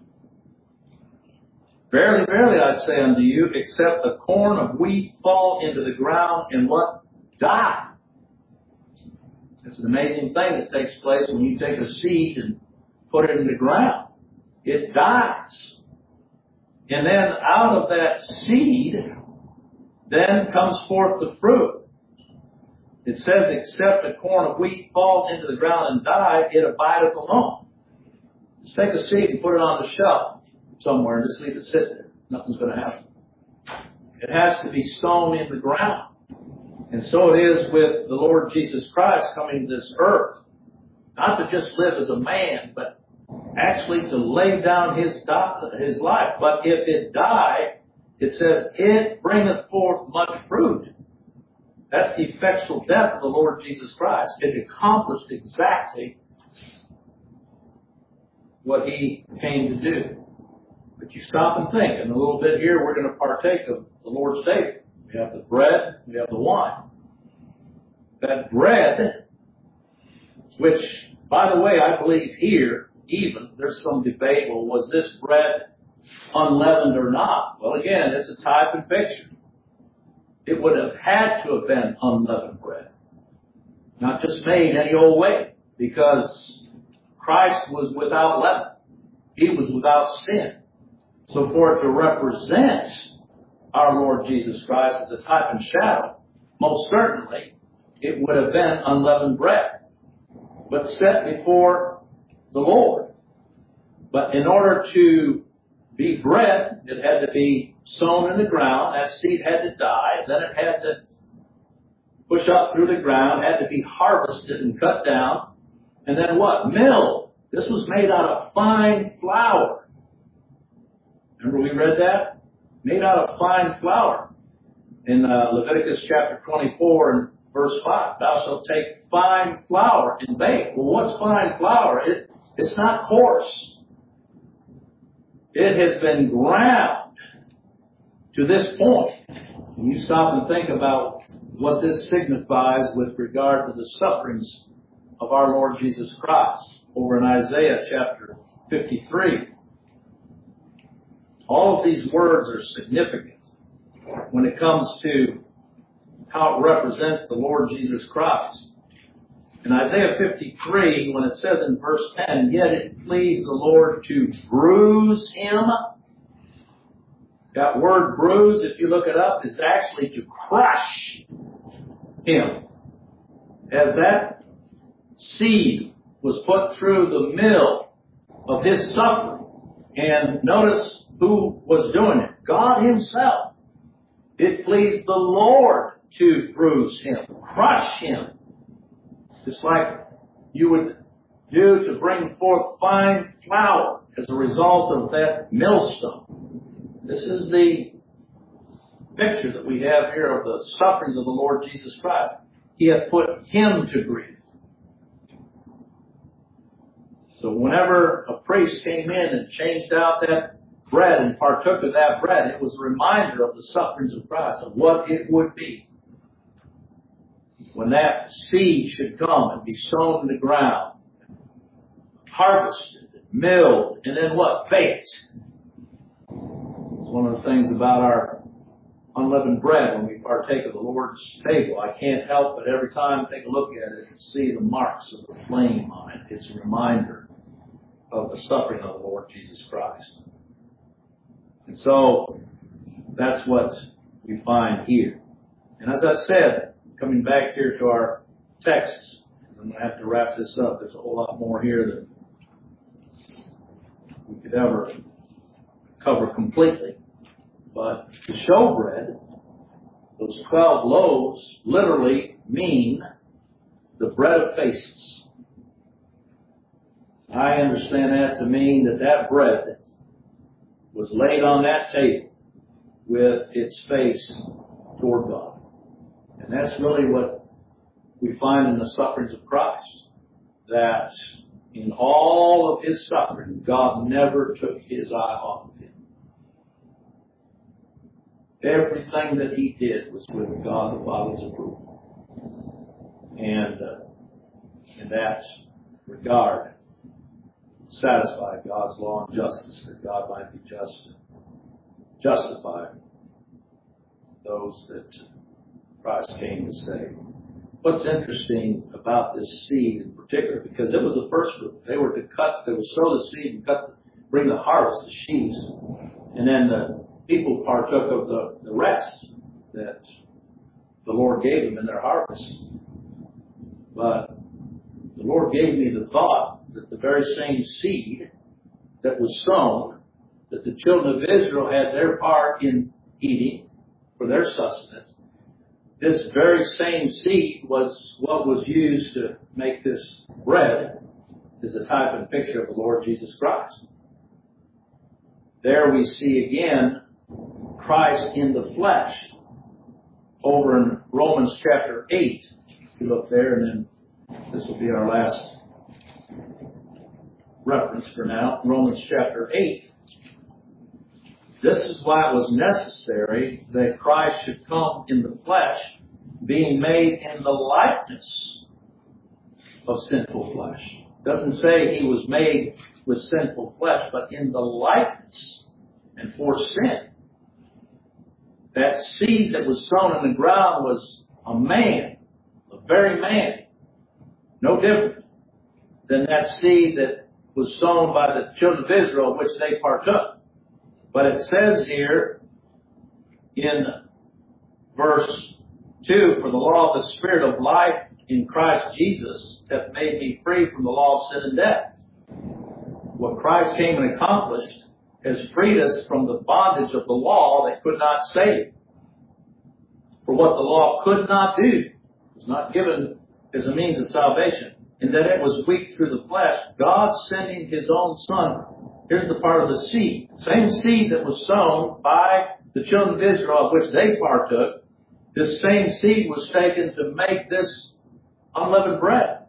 Verily, verily, I say unto you, except the corn of wheat fall into the ground and what? Die. It's an amazing thing that takes place when you take a seed and put it in the ground. It dies. And then out of that seed, then comes forth the fruit. It says, except the corn of wheat fall into the ground and die, it abideth alone. Just take a seed and put it on the shelf somewhere and just leave it sit there. Nothing's going to happen. It has to be sown in the ground. And so it is with the Lord Jesus Christ coming to this earth. Not to just live as a man, but actually to lay down his life. But if it die, it says, it bringeth forth much fruit. That's the effectual death of the Lord Jesus Christ. It accomplished exactly what he came to do. But you stop and think, and a little bit here we're going to partake of the Lord's table. We have the bread, we have the wine. That bread, which, by the way, I believe here, even, there's some debate, well, was this bread unleavened or not? Well, again, it's a type and picture. It would have had to have been unleavened bread. Not just made any old way, because Christ was without leaven. He was without sin. So for it to represent our Lord Jesus Christ as a type and shadow, most certainly it would have been unleavened bread, but set before the Lord. But in order to be bread, it had to be sown in the ground. That seed had to die. Then it had to push up through the ground, had to be harvested and cut down. And then what? Milled. This was made out of fine flour. Remember we read that? Made out of fine flour. In Leviticus chapter 24 and verse 5, thou shalt take fine flour and bake. Well, what's fine flour? It's not coarse. It has been ground to this point. When you stop and think about what this signifies with regard to the sufferings of our Lord Jesus Christ over in Isaiah chapter 53. All of these words are significant when it comes to how it represents the Lord Jesus Christ. In Isaiah 53, when it says in verse 10, yet it pleased the Lord to bruise him. That word bruise, if you look it up, is actually to crush him. As that seed was put through the mill of his suffering. And notice who was doing it. God himself. It pleased the Lord to bruise him, crush him. Just like you would do to bring forth fine flour as a result of that millstone. This is the picture that we have here of the sufferings of the Lord Jesus Christ. He hath put him to grief. So whenever a priest came in and changed out that bread and partook of that bread, it was a reminder of the sufferings of Christ, of what it would be when that seed should come and be sown in the ground, harvested, milled, and then what? Baked. It's one of the things about our unleavened bread when we partake of the Lord's table. I can't help but every time I take a look at it and see the marks of the flame on it. It's a reminder of the suffering of the Lord Jesus Christ. And so that's what we find here. And as I said, coming back here to our text, I'm going to have to wrap this up. There's a whole lot more here that we could ever cover completely. But the showbread, those 12 loaves, literally mean the bread of faces. I understand that to mean that that bread was laid on that table with its face toward God. And that's really what we find in the sufferings of Christ. That in all of His suffering, God never took His eye off of Him. Everything that He did was with God the Father's approval. And in that regard, satisfied God's law and justice, that God might be just and justify those that Christ came to save. What's interesting about this seed in particular, because it was the first group. They were to sow the seed and bring the harvest, the sheaves, and then the people partook of the rest that the Lord gave them in their harvest. But the Lord gave me the thought that the very same seed that was sown, that the children of Israel had their part in eating for their sustenance, this very same seed was what was used to make this bread, as a type and picture of the Lord Jesus Christ. There we see again Christ in the flesh. Over in Romans chapter 8, if you look there, and then this will be our last reference for now. Romans chapter 8. This is why it was necessary that Christ should come in the flesh, being made in the likeness of sinful flesh. It doesn't say He was made with sinful flesh, but in the likeness and for sin. That seed that was sown in the ground was a man, a very man, no different than that seed that was sown by the children of Israel, which they partook. But it says here in verse 2, for the law of the Spirit of life in Christ Jesus hath made me free from the law of sin and death. What Christ came and accomplished has freed us from the bondage of the law that could not save. For what the law could not do was not given as a means of salvation, in that it was weak through the flesh, God sending His own Son. Here's the part of the seed. Same seed that was sown by the children of Israel, of which they partook. This same seed was taken to make this unleavened bread.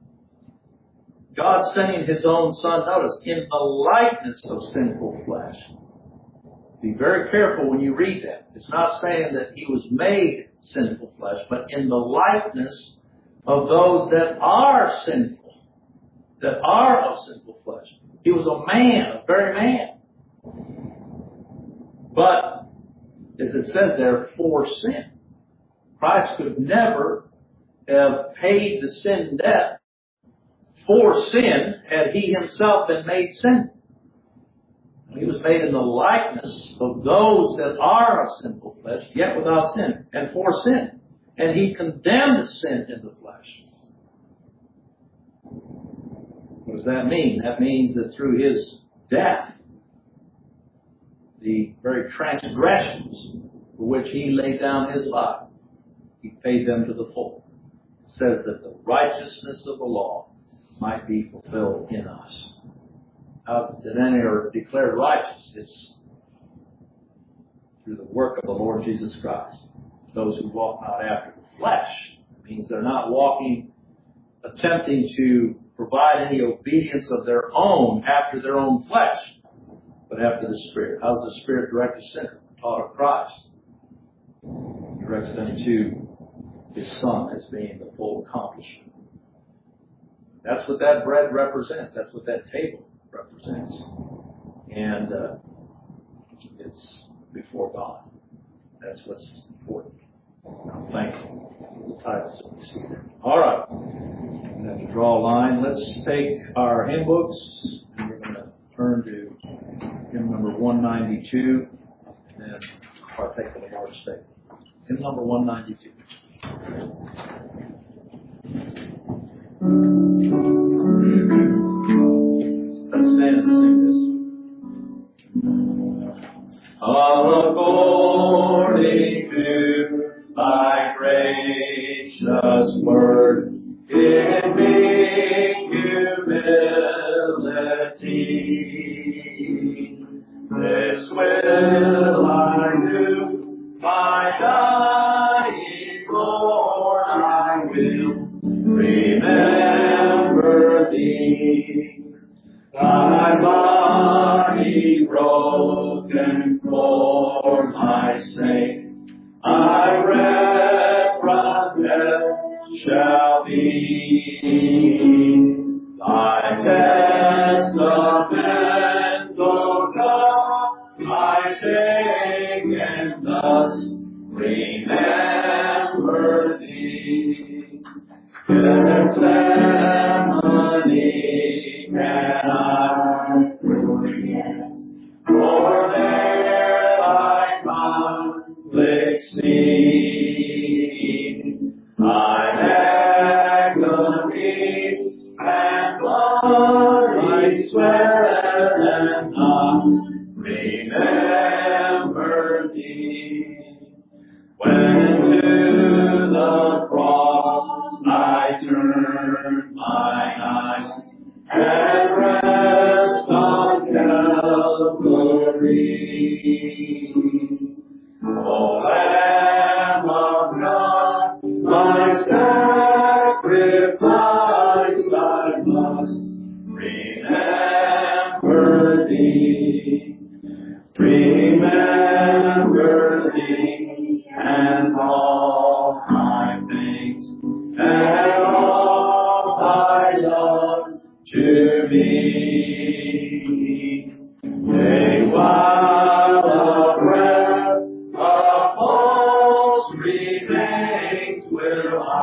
God sending His own Son, notice, in the likeness of sinful flesh. Be very careful when you read that. It's not saying that He was made sinful flesh, but in the likeness of those that are sinful, that are of sinful flesh. He was a man, a very man. But, as it says there, for sin. Christ could never have paid the sin debt for sin had He Himself been made sin. He was made in the likeness of those that are of sinful flesh, yet without sin, and for sin. And He condemned sin in the flesh. What does that mean? That means that through His death, the very transgressions for which He laid down His life, He paid them to the full. It says that the righteousness of the law might be fulfilled in us. How is it that any are declared righteous? It's through the work of the Lord Jesus Christ. Those who walk not after the flesh. It means they're not walking, attempting to provide any obedience of their own after their own flesh, but after the Spirit. How does the Spirit direct the sinner? Taught of Christ. He directs them to His Son as being the full accomplishment. That's what that bread represents. That's what that table represents. And it's before God. That's what's important. I'm thankful for the titles that we see there. All right. I'm going to draw a line. Let's take our hymn books, and we're going to turn to hymn number 192, and then partake of the Lord's statement. Hymn number 192. Let's stand and sing this. According to thy gracious word, in meek humility, this will I do, my dying Lord, I will remember thee. Thy body broken for my sake, I reverent death shall be. Thy testament, O God, I take and thus remember thee. Gethsemane can I forget, for there thy conflict seen. Thy agony and bloody sweat and none remember thee. When to the cross I turn mine eyes and rest on Calvary. O Lamb of God, my sacrifice I must remember thee. Remember thee and all thy things and all thy love to me. Yea, while a breath of pulse remains, will I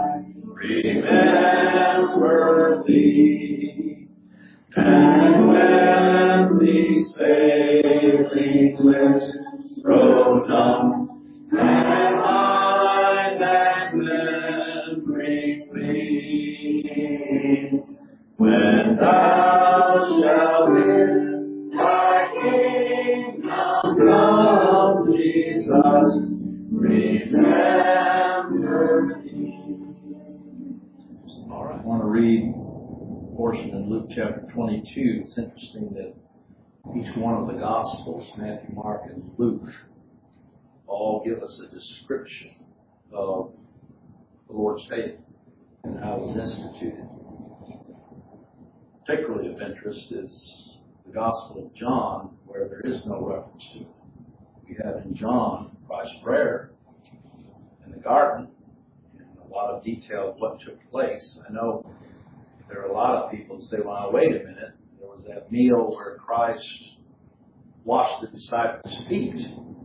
remember thee. And when these failing lips grow numb, and mind and memory flee, when thou shalt with thy kingdom come, Jesus, remember thee. All right. I want to read a portion in Luke chapter 22. It's interesting that each one of the Gospels, Matthew, Mark, and Luke, all give us a description of the Lord's table and how it was instituted. Particularly of interest is the Gospel of John, where there is no reference to it. We have in John Christ's prayer in the garden, and a lot of detail of what took place. I know there are a lot of people who say, well, wait a minute, there was that meal where Christ washed the disciples' feet.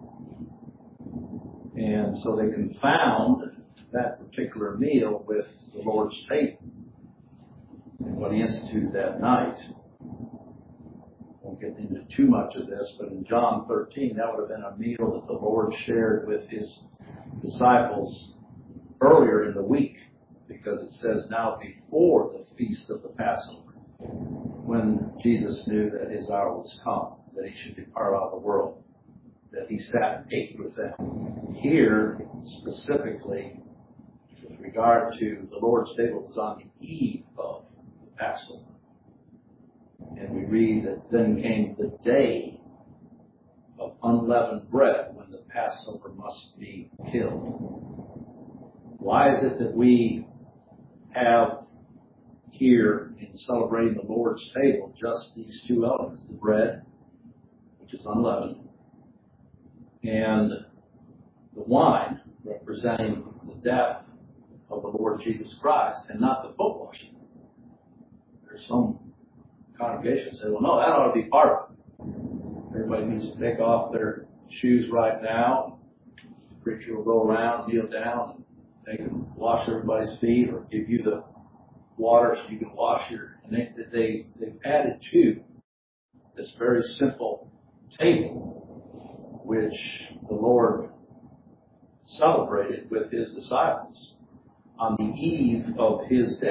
And so they confound that particular meal with the Lord's table and what he instituted that night. Won't get into too much of this, but in John 13, that would have been a meal that the Lord shared with his disciples earlier in the week, because it says now before the feast of the Passover, when Jesus knew that his hour was come, that he should depart out of the world, that he sat and ate with them. Here, specifically, with regard to the Lord's table, was on the eve of the Passover. And we read that then came the day of unleavened bread, when the Passover must be killed. Why is it that we have here in celebrating the Lord's table just these two elements, the bread, which is unleavened, and the wine, representing the death of the Lord Jesus Christ, and not the foot washing? There's some congregations say, well, no, that ought to be part of it. Everybody needs to take off their shoes right now. The preacher will go around, kneel down, and they can wash everybody's feet, or give you the water so you can wash your. And they've added to this very simple table, which the Lord celebrated with his disciples on the eve of his death.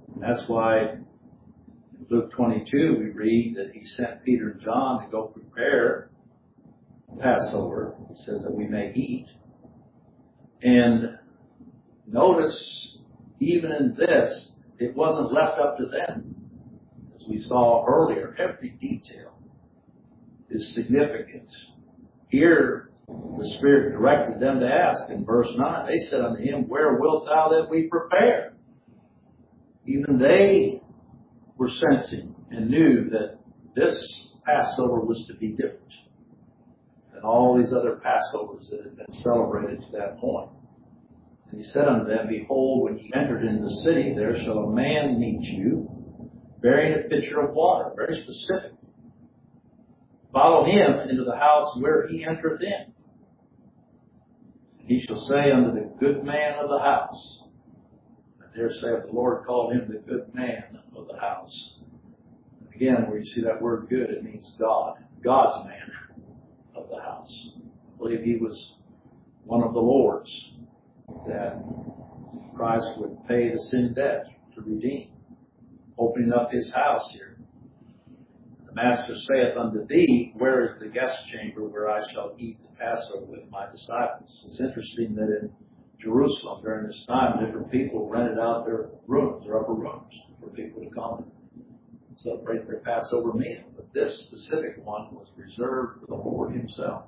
And that's why in Luke 22 we read that he sent Peter and John to go prepare Passover. It says that we may eat. And notice, even in this, it wasn't left up to them. As we saw earlier, every detail is significant. Here, the Spirit directed them to ask in verse 9. They said unto him, Where wilt thou that we prepare? Even they were sensing and knew that this Passover was to be different than all these other Passovers that had been celebrated to that point. And he said unto them, Behold, when ye entered into the city, there shall a man meet you, bearing a pitcher of water. Very specific. Follow him into the house where he entereth in. And he shall say unto the good man of the house. I dare say if the Lord called him the good man of the house. Again, where you see that word good, it means God. God's man of the house. I believe he was one of the Lord's that Christ would pay the sin debt to redeem. Opening up his house here. The Master saith unto thee, Where is the guest chamber where I shall eat the Passover with my disciples? It's interesting that in Jerusalem during this time, different people rented out their rooms, their upper rooms, for people to come and celebrate their Passover meal. But this specific one was reserved for the Lord himself.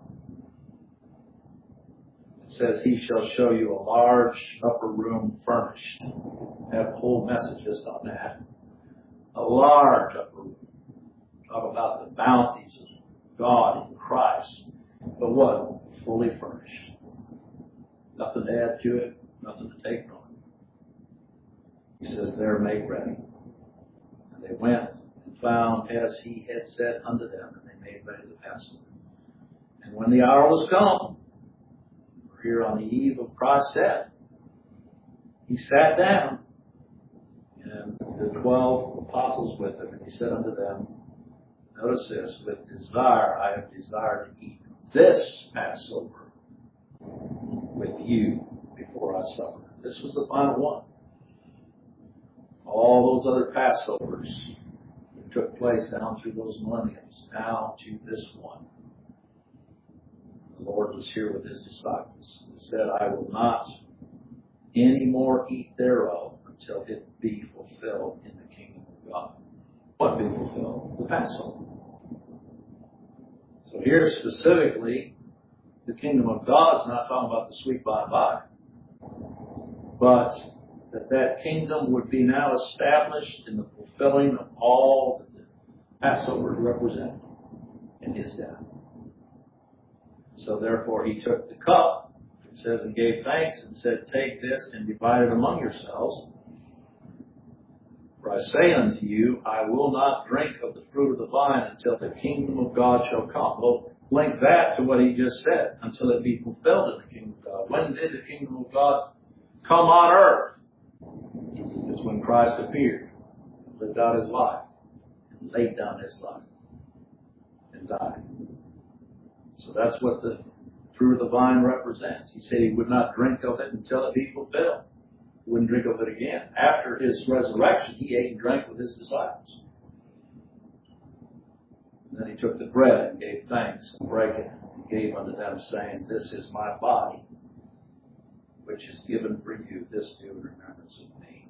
It says, He shall show you a large upper room furnished. I have a whole message just on that. A large upper room. Talk about the bounties of God in Christ. But what? Fully furnished. Nothing to add to it, nothing to take from it. He says, There make ready. And they went and found as he had said unto them, and they made ready the Passover. And when the hour was come, we're here on the eve of Christ's death, he sat down, and the 12 apostles with him, and he said unto them, notice this, with desire I have desired to eat this Passover with you before I suffer. This was the final one. All those other Passovers that took place down through those millenniums, now to this one. The Lord was here with his disciples. He said, I will not any more eat thereof until it be fulfilled in the kingdom of God. What be fulfilled? The Passover. So here specifically, the kingdom of God is not talking about the sweet by-by, but that kingdom would be now established in the fulfilling of all that the Passover represented in his death. So therefore he took the cup, it says, and gave thanks and said, Take this and divide it among yourselves. For I say unto you, I will not drink of the fruit of the vine until the kingdom of God shall come. Well, link that to what he just said, until it be fulfilled in the kingdom of God. When did the kingdom of God come on earth? It's when Christ appeared, lived out his life, and laid down his life, and died. So that's what the fruit of the vine represents. He said he would not drink of it until it be fulfilled. He wouldn't drink of it again. After his resurrection, he ate and drank with his disciples. And then he took the bread and gave thanks and brake it and gave unto them, saying, This is my body, which is given for you. This do in remembrance of me.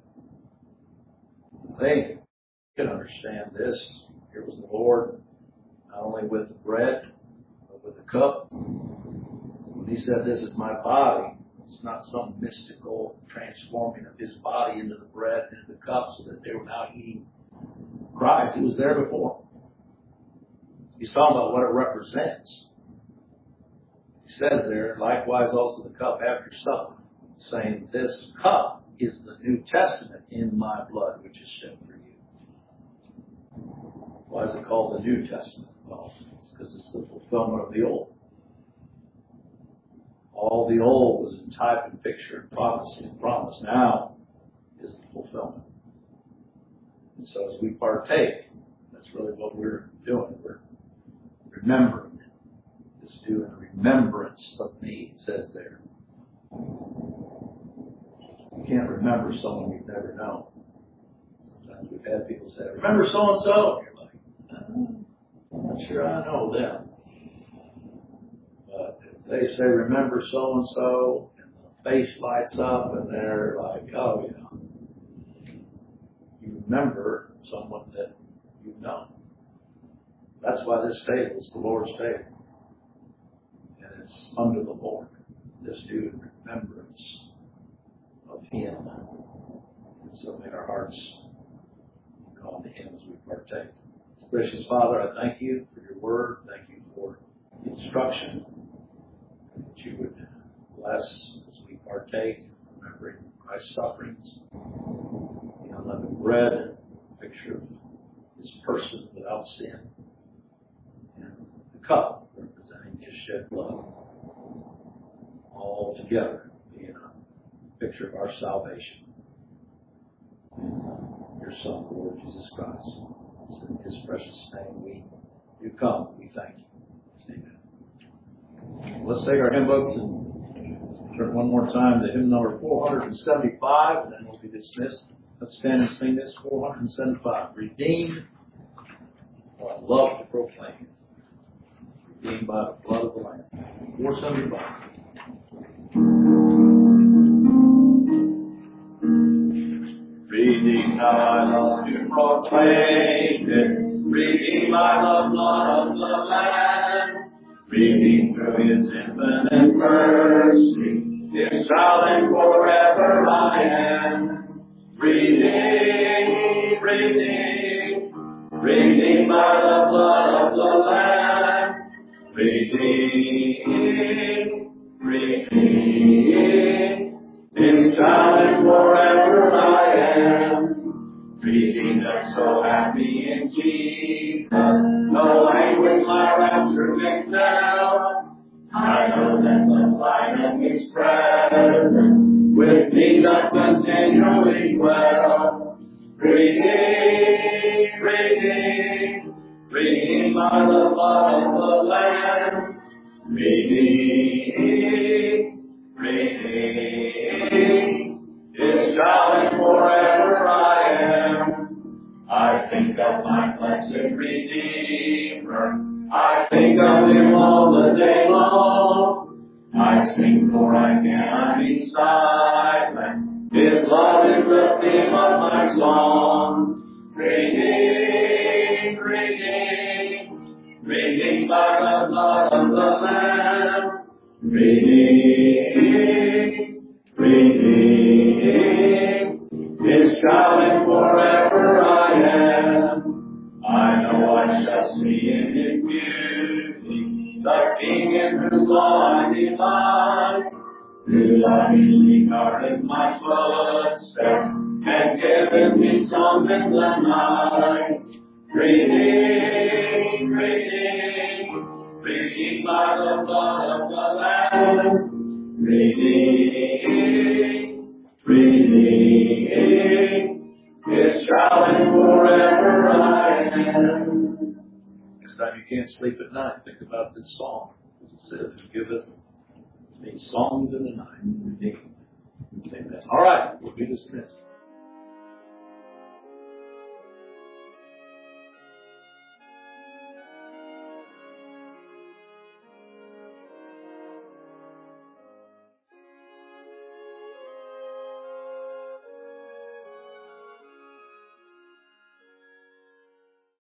They could understand this. Here was the Lord, not only with the bread, but with the cup. When he said, This is my body, it's not some mystical transforming of his body into the bread and into the cup so that they were now eating Christ. He was there before. He's talking about what it represents. He says there, likewise also the cup after supper, saying, This cup is the New Testament in my blood, which is shed for you. Why is it called the New Testament? Well, it's because it's the fulfillment of the Old. All the Old was in type and picture and prophecy and promise. Now is the fulfillment. And so as we partake, that's really what we're doing. We're remembering it. Just do in remembrance of me, it says there. You can't remember someone you've never known. Sometimes we've had people say, remember so-and-so? And you're like, I'm not sure I know them. But if they say, remember so-and-so, and the face lights up, and they're like, oh, yeah. You remember someone that you know. That's why this table is the Lord's table. And it's under the Lord. Just do in remembrance of Him. And so may our hearts call to Him as we partake. Gracious Father, I thank you for your word. Thank you for the instruction that you would bless as we partake, remembering Christ's sufferings. The unleavened bread, a picture of His person without sin. And the cup representing His shed blood. All together being a picture of our salvation. And your Son, the Lord Jesus Christ. It's in His precious name we do come. We thank you. Amen. Let's take our hymn books and turn one more time to hymn number 475, and then we'll be dismissed. Let's stand and sing this, 475. Redeemed, I love to proclaim it. Redeemed by the blood of the Lamb. 475. Redeemed, how I love to proclaim it. Redeemed by the blood of the Lamb. Redeemed through His infinite mercy. His child and forever I am. Redeemed, redeemed, redeemed by the blood of the Lamb. Redeemed, redeemed, His child and forever I am. Redeemed and so happy in Jesus, no language my rapture can tell. I know that the light of His presence with me does continually dwell. Redeemed, redeemed, redeemed by the blood of the Lamb. Redeemed, redeemed, His child and forever I am. I think of my blessed Redeemer. I think of Him all the day long. I sing for I cannot be silent. His love is the theme of my song. Redeemed, redeemed, redeemed by the blood of the Lamb. Redeemed, redeemed, His child and forever I am. I know I shall see in His beauty the King in whose law I delight. Who lovingly guarded my footsteps and given me songs in the night. Redeemed, redeemed, redeemed by the blood of the Lamb. Redeemed, redeemed, His child and forever I am. Next time you can't sleep at night, think about this song. It says, He giveth me songs in the night. Redeemed. Amen. All right, we'll be dismissed.